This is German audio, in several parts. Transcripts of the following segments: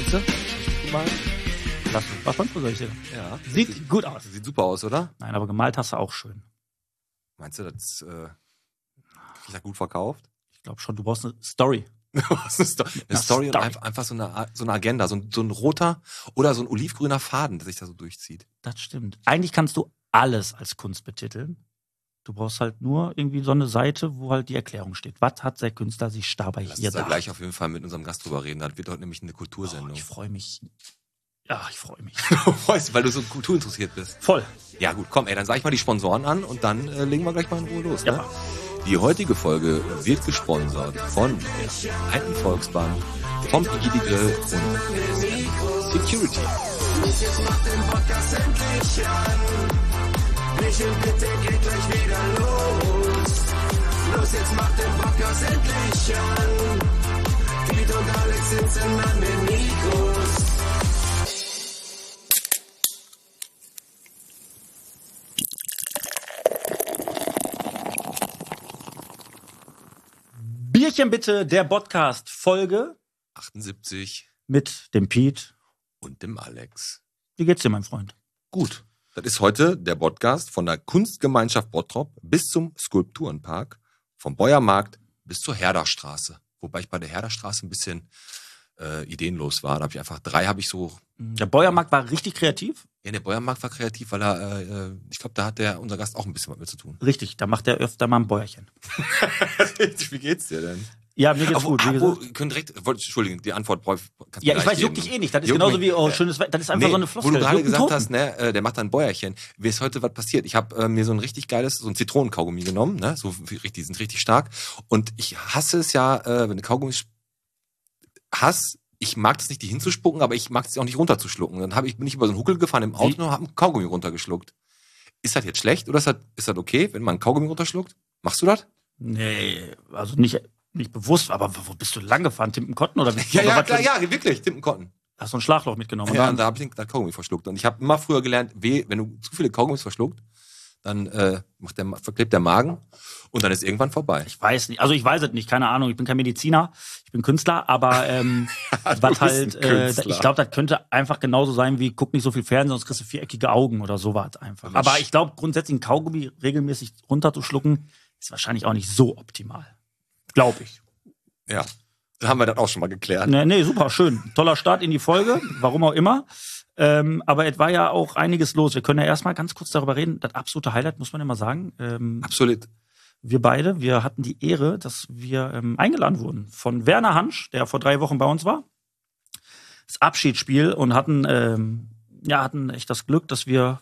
du? Gemalt? Klasse. Was sonst soll ich sagen? Ja. Sieht gut aus. Sieht super aus, oder? Nein, aber gemalt hast du auch schön. Meinst du, das krieg ich da gut verkauft? Ich glaube schon, du brauchst eine Story. Was ist eine Story und einfach so eine Agenda, so ein roter oder so ein olivgrüner Faden, der sich da so durchzieht. Das stimmt. Eigentlich kannst du alles als Kunst betiteln. Du brauchst halt nur irgendwie so eine Seite, wo halt die Erklärung steht. Was hat der Künstler sich dabei Lass hier uns da da? gleich auf jeden Fall mit unserem Gast drüber reden. Das wird heute nämlich eine Kultursendung. Ich freue mich. Ja, ich freue mich. Du freust, weil du so kulturinteressiert bist. Voll. Ja gut, komm, dann sag ich mal die Sponsoren an und dann legen wir gleich mal in Ruhe los. Ne? Ja. Die heutige Folge wird gesponsert von der Alten Volksbank, vom Igidi Grill und Security. Jetzt macht den Podcast endlich an. Michel, bitte geht gleich wieder los. Los, jetzt macht den Podcast endlich an. Piet und Alex sitzen an den Mikros. Bierchen bitte, der Podcast-Folge 78 mit dem Piet. und dem Alex. Wie geht's dir, mein Freund? Gut, das ist heute der Podcast von der Kunstgemeinschaft Bottrop bis zum Skulpturenpark, vom Beuermarkt bis zur Herderstraße. Wobei ich bei der Herderstraße ein bisschen ideenlos war. Da habe ich einfach habe ich so. Der Beuermarkt war richtig kreativ. Ja, der Beuermarkt war kreativ, weil er, ich glaube, da hat unser Gast auch ein bisschen was mit zu tun. Richtig, da macht er öfter mal ein Bäuerchen. Wie geht's dir denn? Ja, mir geht's gut. Wie gesagt. Können direkt, Entschuldigung, die Antwort kannst du Ja, ich gleich weiß, juckt geben. dich eh nicht. Das ist Juckt genauso mich. wie, schönes Wetter. Das ist einfach so eine Floskel. Wo du gerade Juckt einen gesagt Toten. hast, ne, der macht ein Bäuerchen. Mir ist heute was passiert. Ich habe mir so ein richtig geiles, so ein Zitronenkaugummi genommen, ne, die sind richtig stark. Und ich hasse es ja, wenn du Kaugummis hast, ich mag das nicht, die hinzuspucken, aber ich mag es auch nicht runterzuschlucken. Dann bin ich über so einen Huckel gefahren im Auto und habe einen Kaugummi runtergeschluckt. Ist das jetzt schlecht oder ist das okay, wenn man einen Kaugummi runterschluckt? Machst du das? Nee, also nicht bewusst, aber wo bist du lang gefahren? Timpenkotten oder wie? Ja, oder ja, was klar, für- ja, wirklich, Timpenkotten. Hast du ein Schlagloch mitgenommen? Ja, Und und da dann, habe ich den Kaugummi verschluckt. Und ich habe immer früher gelernt, wenn du zu viele Kaugummis verschluckt, dann verklebt der Magen und dann ist irgendwann vorbei. ich weiß nicht, also ich weiß es nicht, keine Ahnung, ich bin kein Mediziner, ich bin Künstler, aber was bist halt, ein Künstler. ich glaube, das könnte einfach genauso sein wie, guck nicht so viel Fernsehen, sonst kriegst du viereckige Augen oder sowas einfach. Mensch. Aber ich glaube, grundsätzlich ein Kaugummi regelmäßig runterzuschlucken, ist wahrscheinlich auch nicht so optimal. Glaube ich. Ja, da haben wir das auch schon mal geklärt. Nee, super, schön. Toller Start in die Folge, warum auch immer. Aber es war ja auch einiges los. Wir können ja erstmal ganz kurz darüber reden. Das absolute Highlight, muss man ja mal sagen. Absolut. Wir hatten die Ehre, dass wir eingeladen wurden von Werner Hansch, der vor 3 Wochen bei uns war. Das Abschiedsspiel und hatten echt das Glück, dass wir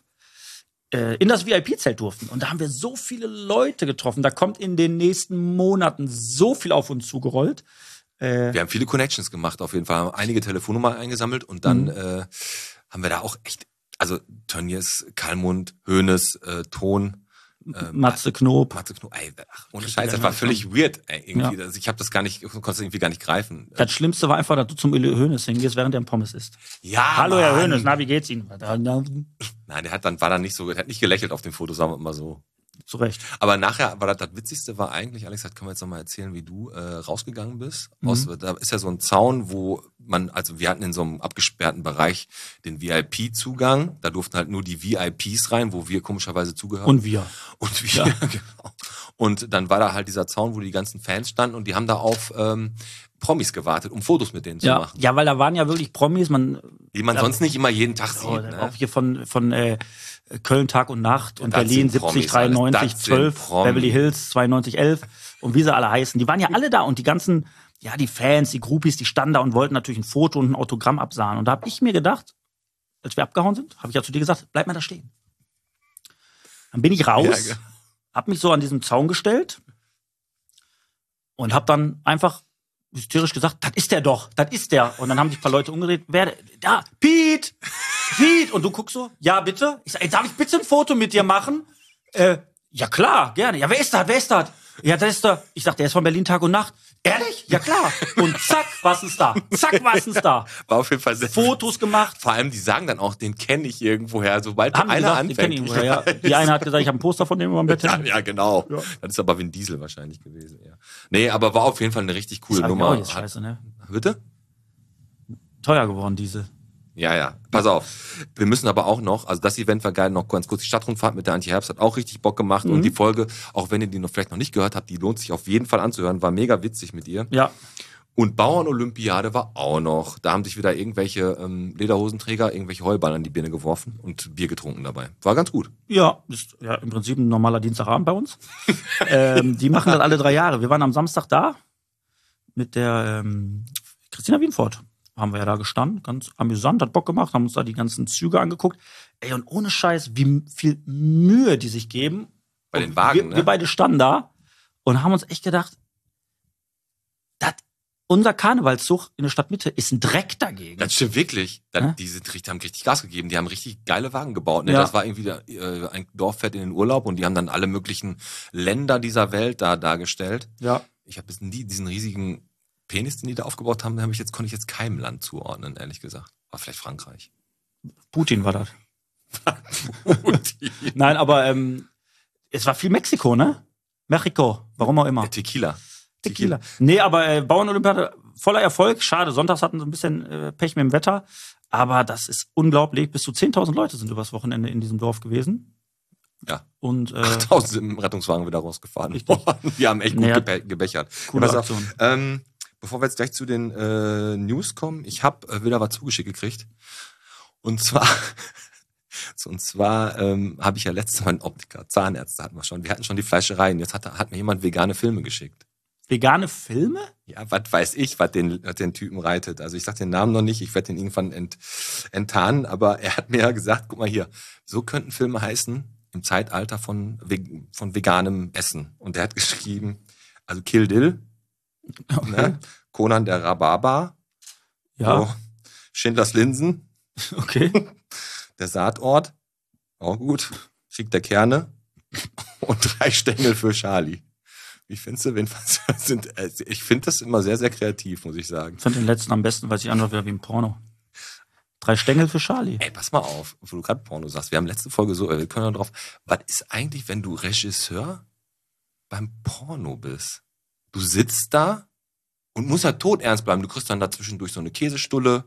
in das VIP-Zelt durften. Und da haben wir so viele Leute getroffen. Da kommt in den nächsten Monaten so viel auf uns zugerollt. Wir haben viele Connections gemacht, auf jeden Fall. Haben einige Telefonnummern eingesammelt und dann haben wir da auch echt, also Tönnies, Kalmund, Hoeneß, Ton, Matze Knob. ey, ohne Scheiß, das war völlig weird, ey, irgendwie. Ja. Also ich habe das konnte es irgendwie gar nicht greifen. Das Schlimmste war einfach, dass du zum Uli Hoeneß hingehst, während er einen Pommes isst. Ja, Hallo, Herr Mann. Hoeneß, na, wie geht's Ihnen? Nein, der hat nicht gelächelt auf dem Foto, sagen wir mal so. Zu Recht. Aber nachher war das Witzigste war eigentlich, Alex, das können wir jetzt nochmal erzählen, wie du rausgegangen bist. Da ist ja so ein Zaun, wo wir hatten in so einem abgesperrten Bereich den VIP-Zugang. Da durften halt nur die VIPs rein, wo wir komischerweise zugehören. Und wir. Genau. Und dann war da halt dieser Zaun, wo die ganzen Fans standen und die haben da auf Promis gewartet, um Fotos mit denen zu Ja. machen. Ja, weil da waren ja wirklich Promis, Die man sonst nicht immer jeden Tag sieht. Ne? Auch hier von Köln Tag und Nacht und das Berlin sind 70 Promis, 93 alles. Das sind 12, Promis. Beverly Hills 92 11 und wie sie alle heißen. Die waren ja alle da und die ganzen, ja, die Fans, die Groupies, die standen da und wollten natürlich ein Foto und ein Autogramm absahen. Und da habe ich mir gedacht, als wir abgehauen sind, habe ich ja zu dir gesagt, bleib mal da stehen. Dann bin ich raus, Ja, habe mich so an diesen Zaun gestellt und habe dann einfach hysterisch gesagt, das ist der doch, das ist der. Und dann haben sich ein paar Leute umgedreht, da, Piet! Und du guckst so, ja bitte? Ich sag, ey, darf ich bitte ein Foto mit dir machen? Ja klar, gerne. Ja, wer ist das? Ja, das ist der, ich sag, der ist von Berlin Tag und Nacht. Ehrlich? Ja klar. Und zack, was ist da? War auf jeden Fall sehr Fotos gemacht. Vor allem, die sagen dann auch, den kenne ich irgendwoher. Sobald Haben die einer gesagt, anfängt. die kennen ihn wohl, ja. Die eine hat gesagt, ich habe ein Poster von dem über dem Bett. Ja, genau. Ja. Das ist aber Vin Diesel wahrscheinlich gewesen. Ja. Nee, aber war auf jeden Fall eine richtig coole Das Nummer. ist scheiße, ne? Bitte? teuer geworden, diese. Ja. Pass auf. Wir müssen aber auch noch, also das Event war geil, noch ganz kurz. Die Stadtrundfahrt mit der Antje Herbst hat auch richtig Bock gemacht. Und die Folge, auch wenn ihr die vielleicht noch nicht gehört habt, die lohnt sich auf jeden Fall anzuhören. War mega witzig mit ihr. Ja. Und Bauern-Olympiade war auch noch. Da haben sich wieder irgendwelche Lederhosenträger irgendwelche Heuballen an die Birne geworfen und Bier getrunken dabei. War ganz gut. Ja, ist ja im Prinzip ein normaler Dienstagabend bei uns. Die machen das alle 3 Jahre. Wir waren am Samstag da mit der Christina Wienfort. Haben wir ja da gestanden, ganz amüsant, hat Bock gemacht, haben uns da die ganzen Züge angeguckt. Ey, und ohne Scheiß, wie viel Mühe die sich geben. Bei den Wagen, wir beide standen da und haben uns echt gedacht, unser Karnevalszug in der Stadtmitte ist ein Dreck dagegen. Das stimmt wirklich. Die haben richtig Gas gegeben. Die haben richtig geile Wagen gebaut. Ne? Ja. Das war irgendwie ein Dorf fährt in den Urlaub und die haben dann alle möglichen Länder dieser Welt da dargestellt. Ja. Ich habe diesen riesigen Penis, den die da aufgebaut haben, konnte ich jetzt keinem Land zuordnen, ehrlich gesagt. War vielleicht Frankreich. Putin war das. Putin. Nein, aber es war viel Mexiko, ne? Mexiko, warum auch immer. Ja, Tequila. Nee, aber Bauernolympiade voller Erfolg. Schade, sonntags hatten sie ein bisschen Pech mit dem Wetter. Aber das ist unglaublich. Bis zu 10.000 Leute sind übers Wochenende in diesem Dorf gewesen. Ja. Und 8.000 sind im Rettungswagen wieder rausgefahren. Die haben echt gut gebechert. Coole Aktion. Bevor wir jetzt gleich zu den News kommen, ich habe wieder was zugeschickt gekriegt. Und zwar habe ich ja letztes Mal einen Optiker, Zahnärzte hatten wir schon. Wir hatten schon die Fleischereien. Jetzt hat mir jemand vegane Filme geschickt. Vegane Filme? Ja, was weiß ich, was den Typen reitet. Also ich sag den Namen noch nicht, ich werde den irgendwann enttarnen, aber er hat mir ja gesagt, guck mal hier, so könnten Filme heißen im Zeitalter von veganem Essen. Und der hat geschrieben, also Kill Dill, okay. Ne? Conan der Rhabarber, ja. So, Schindlers Linsen, okay. Der Saatort, auch gut, Krieg der Kerne und 3 Stängel für Charlie. Wie findest du, ich finde das immer sehr, sehr kreativ, muss ich sagen. Ich finde den letzten am besten, weil sich anhört wieder wie ein Porno. 3 Stängel für Charlie. Ey, pass mal auf, wo du gerade Porno sagst. Wir haben letzte Folge wir können da drauf. Was ist eigentlich, wenn du Regisseur beim Porno bist? Du sitzt da und musst halt todernst bleiben. Du kriegst dann da zwischendurch so eine Käsestulle,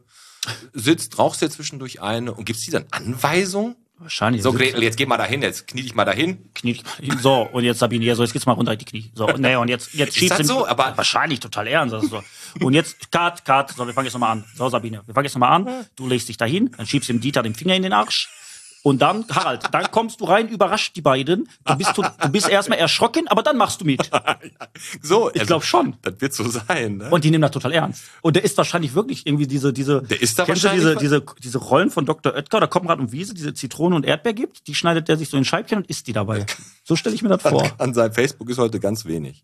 rauchst dir zwischendurch eine und gibst dir dann Anweisungen? Wahrscheinlich. So, Gretel, jetzt geh mal dahin, jetzt knie dich mal dahin. So, und jetzt Sabine, ja, so, jetzt geht's mal runter in die Knie. So, und jetzt schiebst du. So, aber wahrscheinlich total ernst. Also so. Und jetzt, Cut, so, wir fangen jetzt nochmal an. So, Sabine, wir fangen jetzt nochmal an. Du legst dich dahin, dann schiebst dem Dieter den Finger in den Arsch. Und dann, Harald, dann kommst du rein, überrascht die beiden. Du bist erstmal erschrocken, aber dann machst du mit. So, ich glaube schon. Das wird so sein, ne? Und die nehmen das total ernst. Und der ist wahrscheinlich wirklich irgendwie diese. Der ist da kennst wahrscheinlich. Du diese Rollen von Dr. Oetker, da Konrad und Wiese, diese Zitrone und Erdbeer gibt, die schneidet der sich so in Scheibchen und isst die dabei. So stelle ich mir das vor. An seinem Facebook ist heute ganz wenig.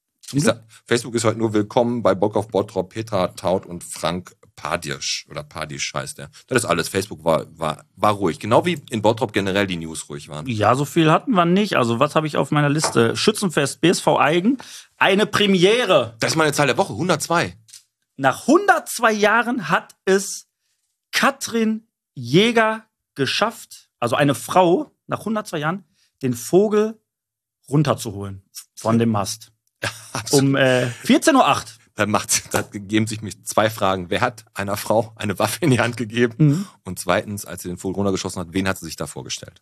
Facebook ist heute nur willkommen bei Bock auf Bottrop, Petra Taut und Frank Padisch oder Padisch heißt der. Das ist alles. Facebook war ruhig. Genau wie in Bottrop generell die News ruhig waren. Ja, so viel hatten wir nicht. Also was habe ich auf meiner Liste? Schützenfest, BSV Eigen. Eine Premiere. Das ist meine Zahl der Woche, 102. Nach 102 Jahren hat es Katrin Jäger geschafft, also eine Frau, nach 102 Jahren, den Vogel runterzuholen von dem Mast. Um 14:08 Uhr. Da geben sich mir 2 Fragen. Wer hat einer Frau eine Waffe in die Hand gegeben? Mhm. Und zweitens, als sie den Vogel runtergeschossen hat, wen hat sie sich da vorgestellt?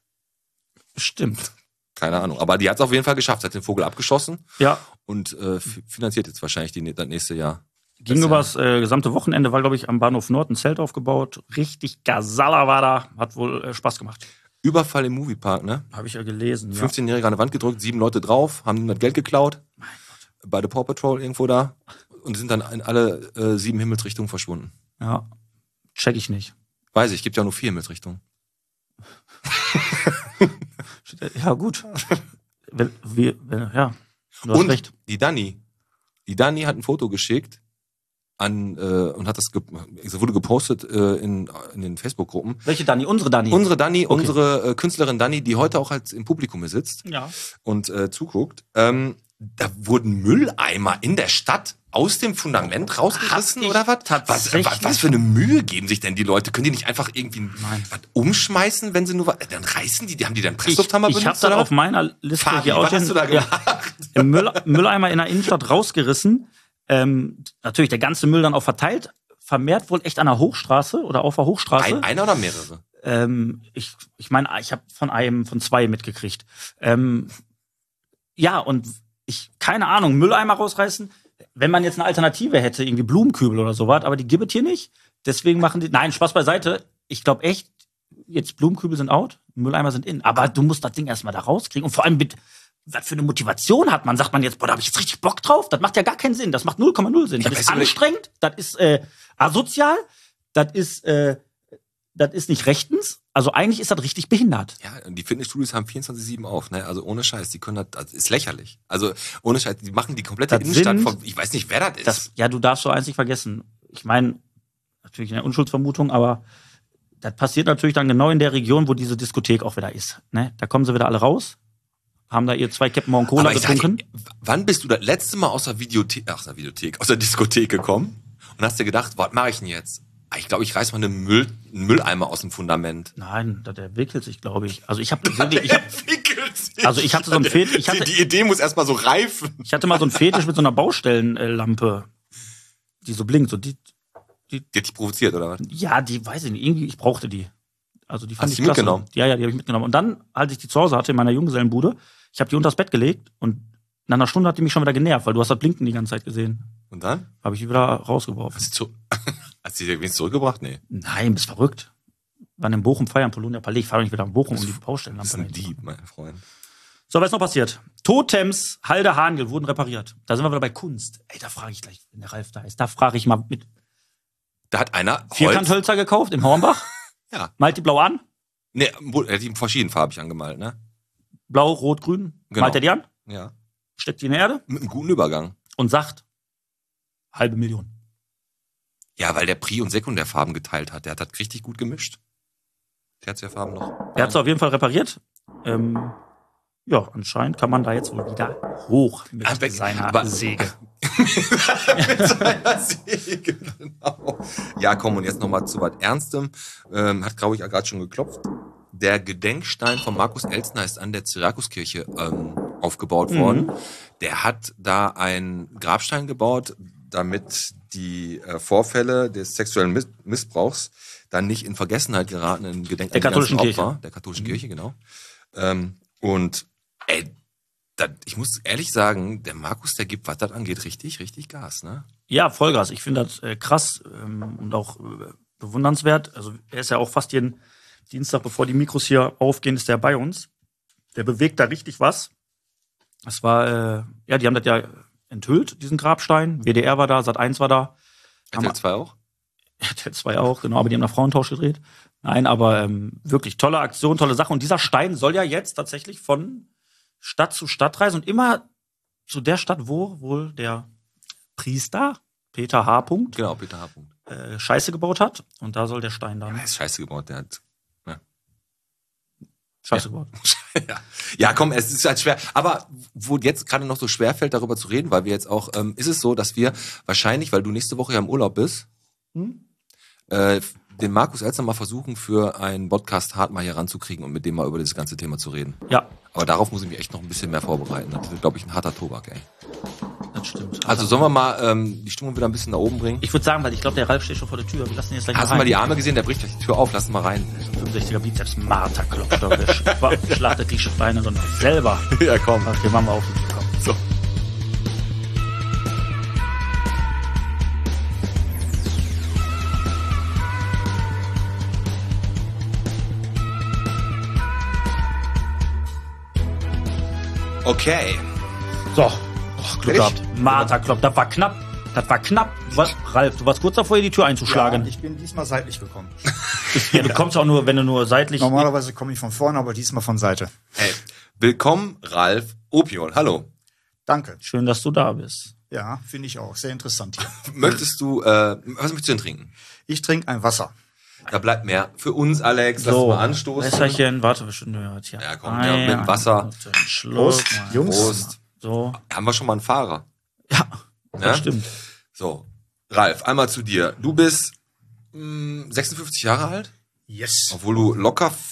Stimmt. Keine Ahnung. Aber die hat es auf jeden Fall geschafft. Sie hat den Vogel abgeschossen. Ja. Und finanziert jetzt wahrscheinlich das nächste Jahr. Ging übers gesamte Wochenende, war, glaube ich, am Bahnhof Nord ein Zelt aufgebaut. Richtig Gasala war da. Hat wohl Spaß gemacht. Überfall im Moviepark, ne? Habe ich ja gelesen. 15-Jährige an der Wand gedrückt, 7 Leute drauf, haben ihm das Geld geklaut. Mein Gott. Bei der Paw Patrol irgendwo da. Und sind dann in alle 7 Himmelsrichtungen verschwunden. Ja, check ich nicht. Weiß ich, gibt ja nur 4 Himmelsrichtungen. Ja, gut. Ja, du hast und recht. Die Dani hat ein Foto geschickt und hat das wurde gepostet in den Facebook-Gruppen. Welche Dani? Unsere Dani? Unsere Dani, Okay. Unsere Künstlerin Dani, die heute auch als im Publikum hier sitzt Ja. und zuguckt. Da wurden Mülleimer in der Stadt aus dem Fundament rausgerissen oder was? Was für eine Mühe geben sich denn die Leute? Können die nicht einfach irgendwie was umschmeißen, wenn sie nur was... Dann reißen die haben die dann Presslufthammer benutzt? Ich habe dann auf meiner Liste Fabi, hier was hast du da gemacht? im Mülleimer in der Innenstadt rausgerissen. Natürlich der ganze Müll dann auch verteilt. vermehrt wohl echt an der Hochstraße oder auf der Hochstraße. Einer oder mehrere? Ich meine, ich habe von 2 mitgekriegt. Ja, und keine Ahnung, Mülleimer rausreißen. Wenn man jetzt eine Alternative hätte, irgendwie Blumenkübel oder sowas, aber die gibt es hier nicht. Deswegen machen die, nein, Spaß beiseite. Ich glaube echt, jetzt Blumenkübel sind out, Mülleimer sind in. Aber du musst das Ding erstmal da rauskriegen. Und vor allem was für eine Motivation hat man? Sagt man jetzt, boah, da habe ich jetzt richtig Bock drauf? Das macht ja gar keinen Sinn. Das macht 0,0 Sinn. Das ist anstrengend, das ist asozial, das ist nicht rechtens. Also eigentlich ist das richtig behindert. Ja, und die Fitnessstudios haben 24/7 auf, ne? Also ohne Scheiß, die können das ist lächerlich. Also ohne Scheiß, die machen die komplette Innenstadt von, ich weiß nicht, wer das ist. Ja, du darfst so eins nicht vergessen. Ich meine, natürlich eine Unschuldsvermutung, aber das passiert natürlich dann genau in der Region, wo diese Diskothek auch wieder ist. Ne? Da kommen sie wieder alle raus, haben da ihr 2 Käppen Morgen Cola getrunken. Wann bist du das letzte Mal aus der Diskothek gekommen und hast dir gedacht, was mache ich denn jetzt? Ich glaube, ich reiß mal einen Mülleimer aus dem Fundament. Nein, der entwickelt sich, glaube ich. Also ich hatte so einen Fetisch. Die Idee muss erstmal so reifen. Ich hatte mal so einen Fetisch mit so einer Baustellenlampe, die so blinkt. So die hat dich provoziert, oder was? Ja, die weiß ich nicht. Irgendwie, ich brauchte die. Also die fand Hast ich du klasse. mitgenommen? Ja, die habe ich mitgenommen. Und dann, als ich die zu Hause hatte, in meiner Junggesellenbude, ich habe die unter das Bett gelegt und nach einer Stunde hat die mich schon wieder genervt, weil du hast das Blinken die ganze Zeit gesehen. Und dann? Habe ich die wieder rausgeworfen. Hast du die wenigstens zurückgebracht? Nee. Nein, bist verrückt. Wann in Bochum feiern, Polonia Palais. Ich fahre nicht wieder nach Bochum, um die Baustellenlampe. Das ist ein Dieb, mein Freund. So, was ist noch passiert? Totems Halde Hangel wurden repariert. Da sind wir wieder bei Kunst. Ey, da frage ich gleich, wenn der Ralf da ist. Da frage ich mal mit. Da hat einer Vierkanthölzer gekauft im Hornbach. Ja. Malt die blau an. Nee, er hat die verschiedenfarbig angemalt, ne? Blau, rot, grün. Genau. Malt er die an, Ja. steckt die in die Erde Mit einem guten Übergang. und sagt, 500.000. Ja, weil der Pri- und Sekundärfarben geteilt hat. Der hat das richtig gut gemischt. Tertiärfarben noch. Er hat es auf jeden Fall repariert. Ja, anscheinend kann man da jetzt wohl wieder hoch mit seiner Säge. Mit seiner Säge, genau. Ja, komm, und jetzt nochmal zu was Ernstem. Hat, glaube ich, gerade schon geklopft. Der Gedenkstein von Markus Elstner ist an der Syrakuskirche aufgebaut worden. Der hat da einen Grabstein gebaut, damit die Vorfälle des sexuellen Missbrauchs dann nicht in Vergessenheit geraten in Gedenken der katholischen Kirche. Der katholischen Kirche, genau. Und ich muss ehrlich sagen, der Markus, der gibt, was das angeht, richtig, richtig Gas, ne? Ja, Vollgas. Ich finde das krass und auch bewundernswert. Also er ist ja auch fast jeden Dienstag, bevor die Mikros hier aufgehen, ist der bei uns. Der bewegt da richtig was. Das war, die haben das ja enthüllt, diesen Grabstein. WDR war da, Sat.1 war da. RTL 2 auch? RTL 2 auch, genau, aber die haben nach Frauentausch gedreht. Nein, aber wirklich tolle Aktion, tolle Sache. Und dieser Stein soll ja jetzt tatsächlich von Stadt zu Stadt reisen und immer zu der Stadt, wo wohl der Priester, Peter H. Genau, Peter H. Scheiße gebaut hat. Und da soll der Stein dann... Er ist scheiße gebaut, der hat... Scheiße gebaut. Ja, komm, es ist halt schwer. Aber wo jetzt gerade noch so schwer fällt, darüber zu reden, weil wir jetzt auch, ist es so, dass wir wahrscheinlich, weil du nächste Woche ja im Urlaub bist, den Markus Elstner mal versuchen, für einen Podcast hart mal hier ranzukriegen und mit dem mal über das ganze Thema zu reden. Ja. Aber darauf muss ich mich echt noch ein bisschen mehr vorbereiten. Das wird, glaube ich, ein harter Tobak, ey. Das stimmt. Also sollen wir mal die Stimmung wieder ein bisschen nach oben bringen? Ich würde sagen, weil ich glaube, der Ralf steht schon vor der Tür. Wir lassen ihn jetzt gleich Hast du mal mal rein. die Arme gesehen? Der bricht gleich die Tür auf. Lass ihn mal rein. 65er Bizeps, Martha Klopstock, der schlachtet die Beine sondern selber. Ja, komm. Okay, machen wir auf. Komm. So. Okay. So. Glück gehabt. Martha Klopp, das war knapp. Das war knapp. Ralf, du warst kurz davor, hier die Tür einzuschlagen. Ja, ich bin diesmal seitlich gekommen. Ja, du kommst auch nur, wenn du nur seitlich... Normalerweise komme ich von vorne, aber diesmal von Seite. Hey, willkommen, Ralf Opiol. Hallo. Danke. Schön, dass du da bist. Ja, finde ich auch. Sehr interessant hier. Möchtest du, was möchtest du denn trinken? Ich trinke ein Wasser. Da bleibt mehr für uns, Alex. Lass So, uns mal anstoßen. Wässerchen, warte, wir schon gehört. Ja, komm, ja, mit dem Wasser. Schluck. Jungs. Prost. So. Haben wir schon mal einen Fahrer? Ja, Ne? das stimmt. So, Ralf, einmal zu dir. Du bist 56 Jahre alt, Yes. obwohl du locker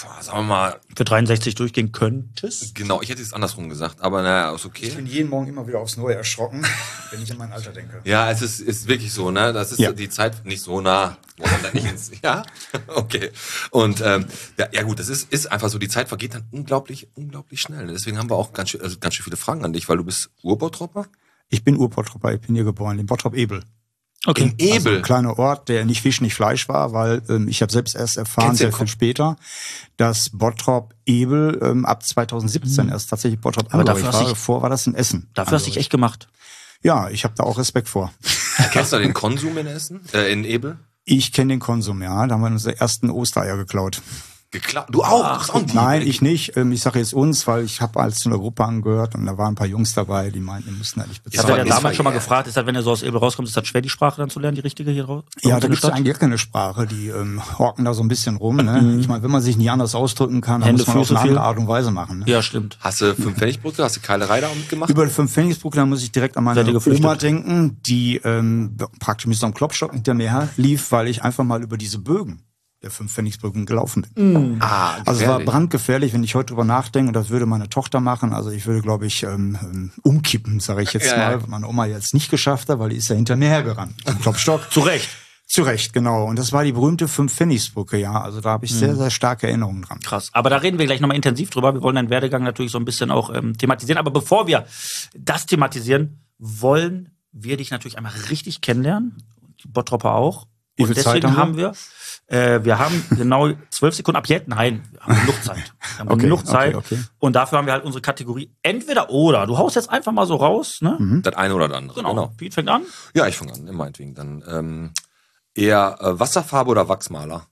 sagen wir mal, für 63 durchgehen könntest. genau, ich hätte es andersrum gesagt, aber naja, ist okay. Ich bin jeden Morgen immer wieder aufs Neue erschrocken, wenn ich an mein Alter denke. Ja, es ist wirklich so, ne? Das ist Ja. die Zeit nicht so nah. Wo man da nicht ins, ja, okay. Und ja gut, das ist einfach so, die Zeit vergeht dann unglaublich schnell. Deswegen haben wir auch ganz schön viele Fragen an dich, weil du bist Urbautropper? Ich bin Urbottropper, ich bin hier geboren, in Bottrop-Ebel. Okay. In Ebel. Also ein kleiner Ort, der nicht Fisch, nicht Fleisch war, weil ich habe selbst erst erfahren, Kennst du den sehr viel später, dass Bottrop-Ebel ab 2017 erst tatsächlich Bottrop Aber dafür angehörig hast war. du- Davor war das in Essen. Dafür hast du dich echt gemacht. Ja, ich habe da auch Respekt vor. Kennst du den Konsum in Essen? In Ebel? Ich kenne den Konsum, ja. Da haben wir unsere ersten Ostereier geklaut. Geklaut. Du auch? Ach, auch Nein, ich nicht. Ich sage jetzt uns, weil ich habe als zu einer Gruppe angehört und da waren ein paar Jungs dabei, die meinten, die müssten eigentlich Ich habe aber ja ist damals schon mal verjährt. gefragt, ist das, wenn er so aus Ebel rauskommt, ist das schwer, die Sprache dann zu lernen, die richtige hier raus? Ja, da gibt's eigentlich gar keine Sprache. Die horken da so ein bisschen rum. Ne? Ich meine, wenn man sich nie anders ausdrücken kann, dann Hände, muss man auf Füße eine andere viel. Art und Weise machen. Ne? Ja, stimmt. Hast du 5 Pfennigbrücke? Hast du Keilerei da mitgemacht? Über die 5-Pfennigsbrücke, da muss ich direkt an meine Seid ihr geflüchtet? Oma denken, die praktisch mit so einem Klopstock hinter mir her lief, weil ich einfach mal über diese Bögen der 5-Pfennigsbrücken gelaufen bin. Also es war gefährlich. brandgefährlich, wenn ich heute drüber nachdenke, und das würde meine Tochter machen. Also ich würde, glaube ich, umkippen, sage ich jetzt Ja, mal. ja. Meine Oma jetzt nicht geschafft hat, weil die ist ja hinter mir hergerannt. Mit dem Klopstock. Zu Recht. Zu Recht, genau. Und das war die berühmte 5-Pfennigsbrücke, ja. Also da habe ich sehr, sehr starke Erinnerungen dran. Krass. Aber da reden wir gleich nochmal intensiv drüber. Wir wollen deinen Werdegang natürlich so ein bisschen auch thematisieren. Aber bevor wir das thematisieren, wollen wir dich natürlich einmal richtig kennenlernen. Die Bottropper auch. Wie Und viel Zeit deswegen haben wir? wir haben genau 12 Sekunden ab jetzt. Nein, wir haben genug Zeit. Wir haben Okay, genug Zeit. okay. Und dafür haben wir halt unsere Kategorie entweder oder. Du haust jetzt einfach mal so raus, ne? Das eine oder das andere. Genau. Piet fängt an. Ja, ich fange an, meinetwegen. Dann eher Wasserfarbe oder Wachsmaler?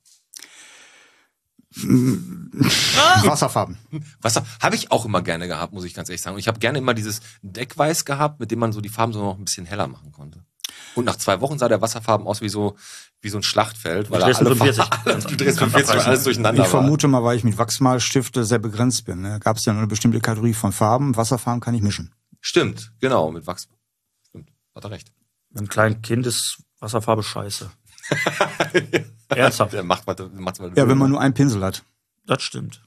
Wasserfarben. Wasser habe ich auch immer gerne gehabt, muss ich ganz ehrlich sagen. Und ich habe gerne immer dieses Deckweiß gehabt, mit dem man so die Farben so noch ein bisschen heller machen konnte. Und nach 2 Wochen sah der Wasserfarben aus wie so ein Schlachtfeld, weil Dresden alle 45. Farben- Dresden 45 und alles durcheinander Ich vermute mal, weil ich mit Wachsmalstifte sehr begrenzt bin. Ne? Gab es ja nur eine bestimmte Kategorie von Farben. Wasserfarben kann ich mischen. war. Stimmt, genau, mit Wachs. Stimmt, hat er recht. Beim kleinen Kind ist Wasserfarbe scheiße. Ernsthaft. Der macht's mal. Ja, wenn man nur einen Pinsel hat. Das stimmt.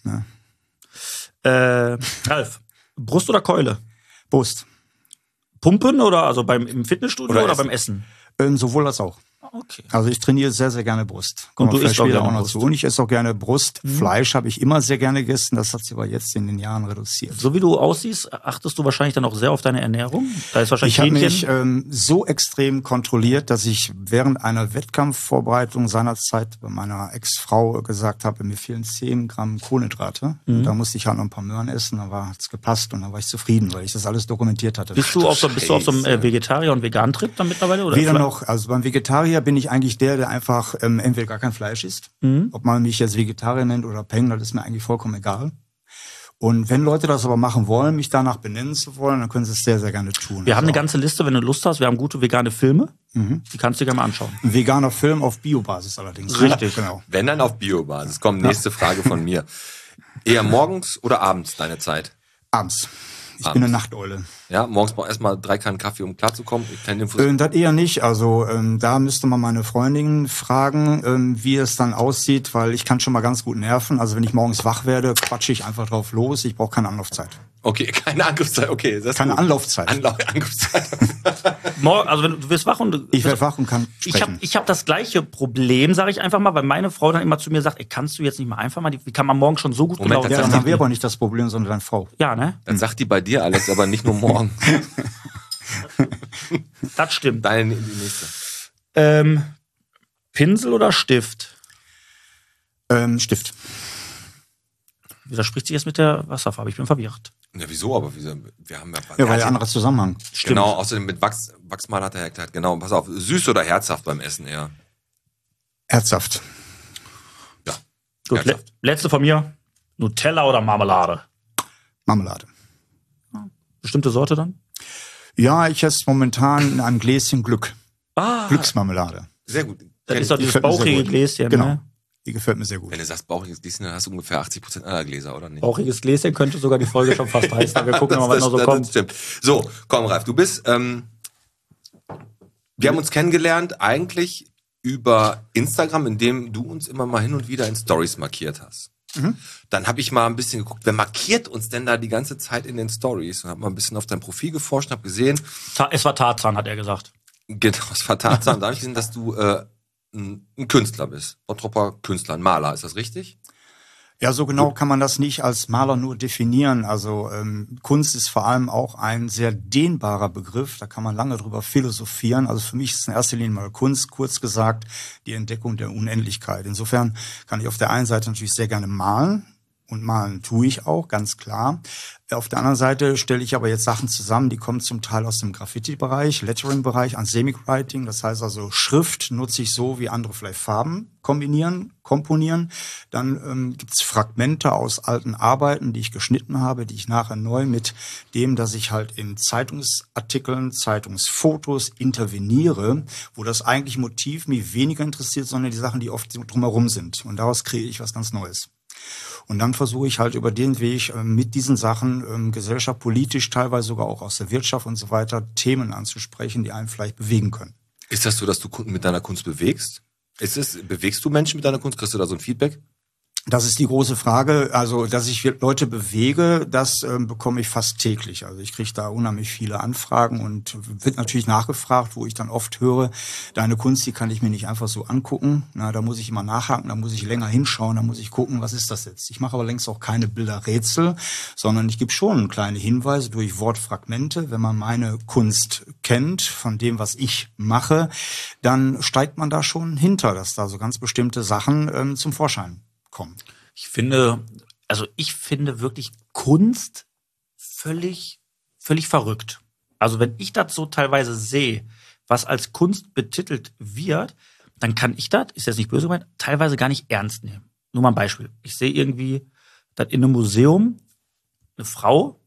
Ja. Ralf, Brust oder Keule? Brust. Pumpen oder also im Fitnessstudio Oder oder, Essen. beim Essen? Sowohl als auch. Okay. Also ich trainiere sehr, sehr gerne Brust. Und Kommen wir du vielleicht isst auch später gerne noch Brust. zu. Und ich esse auch gerne Brust. Fleisch habe ich immer sehr gerne gegessen. Das hat sich aber jetzt in den Jahren reduziert. So wie du aussiehst, achtest du wahrscheinlich dann auch sehr auf deine Ernährung. Da ist wahrscheinlich Ich habe Hähnchen. mich so extrem kontrolliert, dass ich während einer Wettkampfvorbereitung seinerzeit bei meiner Ex-Frau gesagt habe, mir fehlen 10 Gramm Kohlenhydrate. Und da musste ich halt noch ein paar Möhren essen, dann hat's gepasst und dann war ich zufrieden, weil ich das alles dokumentiert hatte. Bist du auf so einem Vegetarier- und Vegan-Trip dann mittlerweile? Oder Weder Fle- noch, also beim Vegetarier bin ich eigentlich der einfach entweder gar kein Fleisch isst. Ob man mich jetzt Vegetarier nennt oder Peng, das ist mir eigentlich vollkommen egal. Und wenn Leute das aber machen wollen, mich danach benennen zu wollen, dann können sie es sehr, sehr gerne tun. Wir haben Also eine ganze Liste, wenn du Lust hast. Wir haben gute vegane Filme. Die kannst du dir gerne mal anschauen. ein veganer Film auf Biobasis allerdings. Richtig. Genau. Wenn dann auf Biobasis. Komm, nächste Frage von mir. Eher morgens oder abends deine Zeit? Abends. Ich bin eine Nachteule. Ja, morgens brauch erstmal 3 Kannen Kaffee, um klarzukommen. Keine Infos. Das eher nicht. Also da müsste man meine Freundin fragen, wie es dann aussieht, weil ich kann schon mal ganz gut nerven. Also wenn ich morgens wach werde, quatsche ich einfach drauf los. Ich brauche keine Anlaufzeit. Okay, keine Angriffszeit. Okay, das ist Keine gut. Anlaufzeit. Angriffszeit. Also wenn du wirst wach und Ich werde wach und kann sprechen. Ich hab das gleiche Problem, sage ich einfach mal, weil meine Frau dann immer zu mir sagt, ey, kannst du jetzt nicht mal einfach mal, wie kann man morgen schon so gut Moment, gelaunt Ja, das dann sein? haben wir aber nicht das Problem, sondern deine Frau. Ja, ne? Dann sagt die bei dir alles, aber nicht nur morgen. Das stimmt. Die nächste. Pinsel oder Stift? Stift. Widerspricht sich jetzt mit der Wasserfarbe? Ich bin verwirrt. Ja, wieso? Aber wir haben Ja, weil der andere Zusammenhang. Genau, außerdem mit Wachsmal hat er erklärt. Genau, pass auf. Süß oder herzhaft beim Essen eher? Herzhaft. Ja. Gut, herzhaft. letzte von mir. Nutella oder Marmelade? Marmelade. Bestimmte Sorte dann? Ja, ich esse momentan in einem Gläschen Glück. Glücksmarmelade. Sehr gut. Das ist doch dieses gefällt mir sehr bauchige gut. Gläschen, Genau. ne? Die gefällt mir sehr gut. Wenn du sagst bauchiges Gläschen, dann hast du ungefähr 80% aller Gläser, oder nicht? Bauchiges Gläschen könnte sogar die Folge schon fast heißen. Wir gucken mal, was noch so das kommt. stimmt. So, komm, Ralf, du bist, wir haben uns kennengelernt eigentlich über Instagram, indem du uns immer mal hin und wieder in Stories markiert hast. Dann habe ich mal ein bisschen geguckt, wer markiert uns denn da die ganze Zeit in den Stories? Und habe mal ein bisschen auf dein Profil geforscht und habe gesehen, Es war Tarzan, hat er gesagt. genau, es war Tarzan. Da habe ich gesehen, dass du ein Künstler bist. Bottropper Künstler, ein Maler, ist das richtig? Ja, so genau kann man das nicht als Maler nur definieren. Also Kunst ist vor allem auch ein sehr dehnbarer Begriff. Da kann man lange drüber philosophieren. Also für mich ist in erster Linie mal Kunst, kurz gesagt, die Entdeckung der Unendlichkeit. Insofern kann ich auf der einen Seite natürlich sehr gerne malen. Und malen tue ich auch, ganz klar. Auf der anderen Seite stelle ich aber jetzt Sachen zusammen, die kommen zum Teil aus dem Graffiti-Bereich, Lettering-Bereich, Anthemic-Writing. Das heißt also, Schrift nutze ich so, wie andere vielleicht Farben kombinieren, komponieren. Dann gibt's Fragmente aus alten Arbeiten, die ich geschnitten habe, die ich nachher neu mit dem, dass ich halt in Zeitungsartikeln, Zeitungsfotos interveniere, wo das eigentliche Motiv mich weniger interessiert, sondern die Sachen, die oft drumherum sind. Und daraus kreiere ich was ganz Neues. Und dann versuche ich halt über den Weg mit diesen Sachen Gesellschaft, politisch, teilweise sogar auch aus der Wirtschaft und so weiter, Themen anzusprechen, die einen vielleicht bewegen können. Ist das so, dass du Kunden mit deiner Kunst bewegst? Bewegst du Menschen mit deiner Kunst? Kriegst du da so ein Feedback? Das ist die große Frage. Also, dass ich Leute bewege, das bekomme ich fast täglich. Also ich kriege da unheimlich viele Anfragen und wird natürlich nachgefragt, wo ich dann oft höre, deine Kunst, die kann ich mir nicht einfach so angucken. Na, da muss ich immer nachhaken, da muss ich länger hinschauen, da muss ich gucken, was ist das jetzt? Ich mache aber längst auch keine Bilderrätsel, sondern ich gebe schon kleine Hinweise durch Wortfragmente. Wenn man meine Kunst kennt, von dem, was ich mache, dann steigt man da schon hinter, dass da so ganz bestimmte Sachen zum Vorschein kommen. Ich finde wirklich Kunst völlig verrückt. Also wenn ich das so teilweise sehe, was als Kunst betitelt wird, dann kann ich das, ist jetzt nicht böse gemeint, teilweise gar nicht ernst nehmen. Nur mal ein Beispiel. Ich sehe irgendwie, dass in einem Museum eine Frau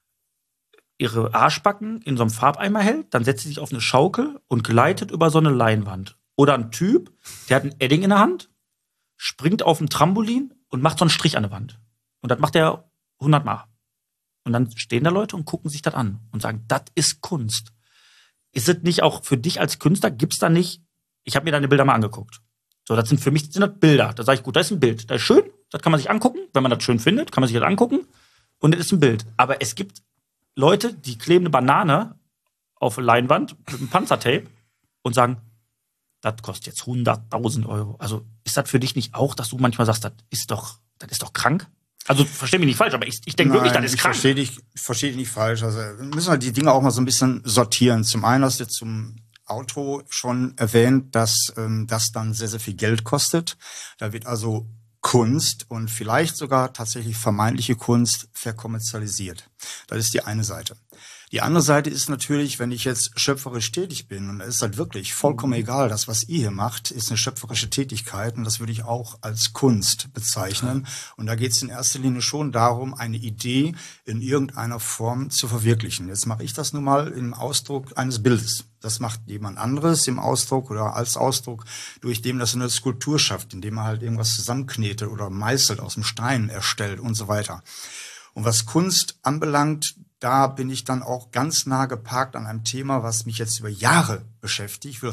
ihre Arschbacken in so einem Farbeimer hält, dann setzt sie sich auf eine Schaukel und gleitet über so eine Leinwand. Oder ein Typ, der hat ein Edding in der Hand, springt auf ein Trampolin und macht so einen Strich an der Wand. Und das macht er 100 Mal. Und dann stehen da Leute und gucken sich das an und sagen, das ist Kunst. Ist es nicht auch für dich als Künstler, gibt's da nicht, ich habe mir deine Bilder mal angeguckt. So, das sind für mich sind das Bilder. Da sage ich, gut, das ist ein Bild. Das ist schön, das kann man sich angucken. Wenn man das schön findet, kann man sich das angucken. Und das ist ein Bild. Aber es gibt Leute, die kleben eine Banane auf eine Leinwand mit einem Panzertape und sagen, das kostet jetzt 100.000 Euro. Also ist das für dich nicht auch, dass du manchmal sagst, das ist doch krank? Also versteh mich nicht falsch, aber ich denke wirklich, das ist krank. Ich verstehe dich nicht falsch. Also müssen wir die Dinge auch mal so ein bisschen sortieren. Zum einen hast du zum Auto schon erwähnt, dass das dann sehr, sehr viel Geld kostet. Da wird also Kunst und vielleicht sogar tatsächlich vermeintliche Kunst verkommerzialisiert. Das ist die eine Seite. Die andere Seite ist natürlich, wenn ich jetzt schöpferisch tätig bin, und es ist halt wirklich vollkommen egal, das, was ihr hier macht, ist eine schöpferische Tätigkeit und das würde ich auch als Kunst bezeichnen. Und da geht es in erster Linie schon darum, eine Idee in irgendeiner Form zu verwirklichen. Jetzt mache ich das nun mal im Ausdruck eines Bildes. Das macht jemand anderes im Ausdruck oder als Ausdruck, durch dem das eine Skulptur schafft, indem man halt irgendwas zusammenknetet oder meißelt, aus dem Stein erstellt und so weiter. Und was Kunst anbelangt, da bin ich dann auch ganz nah geparkt an einem Thema, was mich jetzt über Jahre beschäftigt. Ich will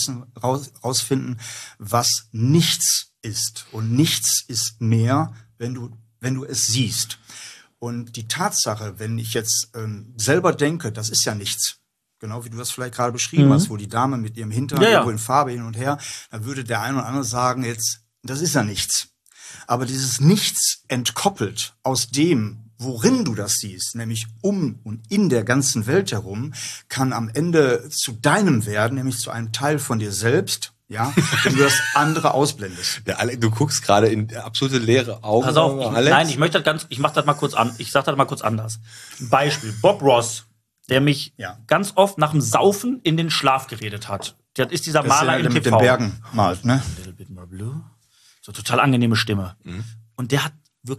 rausfinden, was nichts ist. Und nichts ist mehr, wenn du es siehst. Und die Tatsache, wenn ich jetzt selber denke, das ist ja nichts, genau wie du das vielleicht gerade beschrieben hast, wo die Dame mit ihrem Hintern irgendwo in Farbe hin und her, dann würde der eine oder andere sagen, jetzt, das ist ja nichts. Aber dieses Nichts entkoppelt aus dem, worin du das siehst, nämlich um und in der ganzen Welt herum, kann am Ende zu deinem werden, nämlich zu einem Teil von dir selbst, ja, wenn du das andere ausblendest. Du guckst gerade in absolute leere Augen. Pass auf, ich mach das mal kurz an, ich sag das mal kurz anders. Beispiel, Bob Ross, der mich ganz oft nach dem Saufen in den Schlaf geredet hat. Das ist dieser Maler im TV. Der mit den Bergen malt, ne? A little bit more blue. So total angenehme Stimme. Und der hat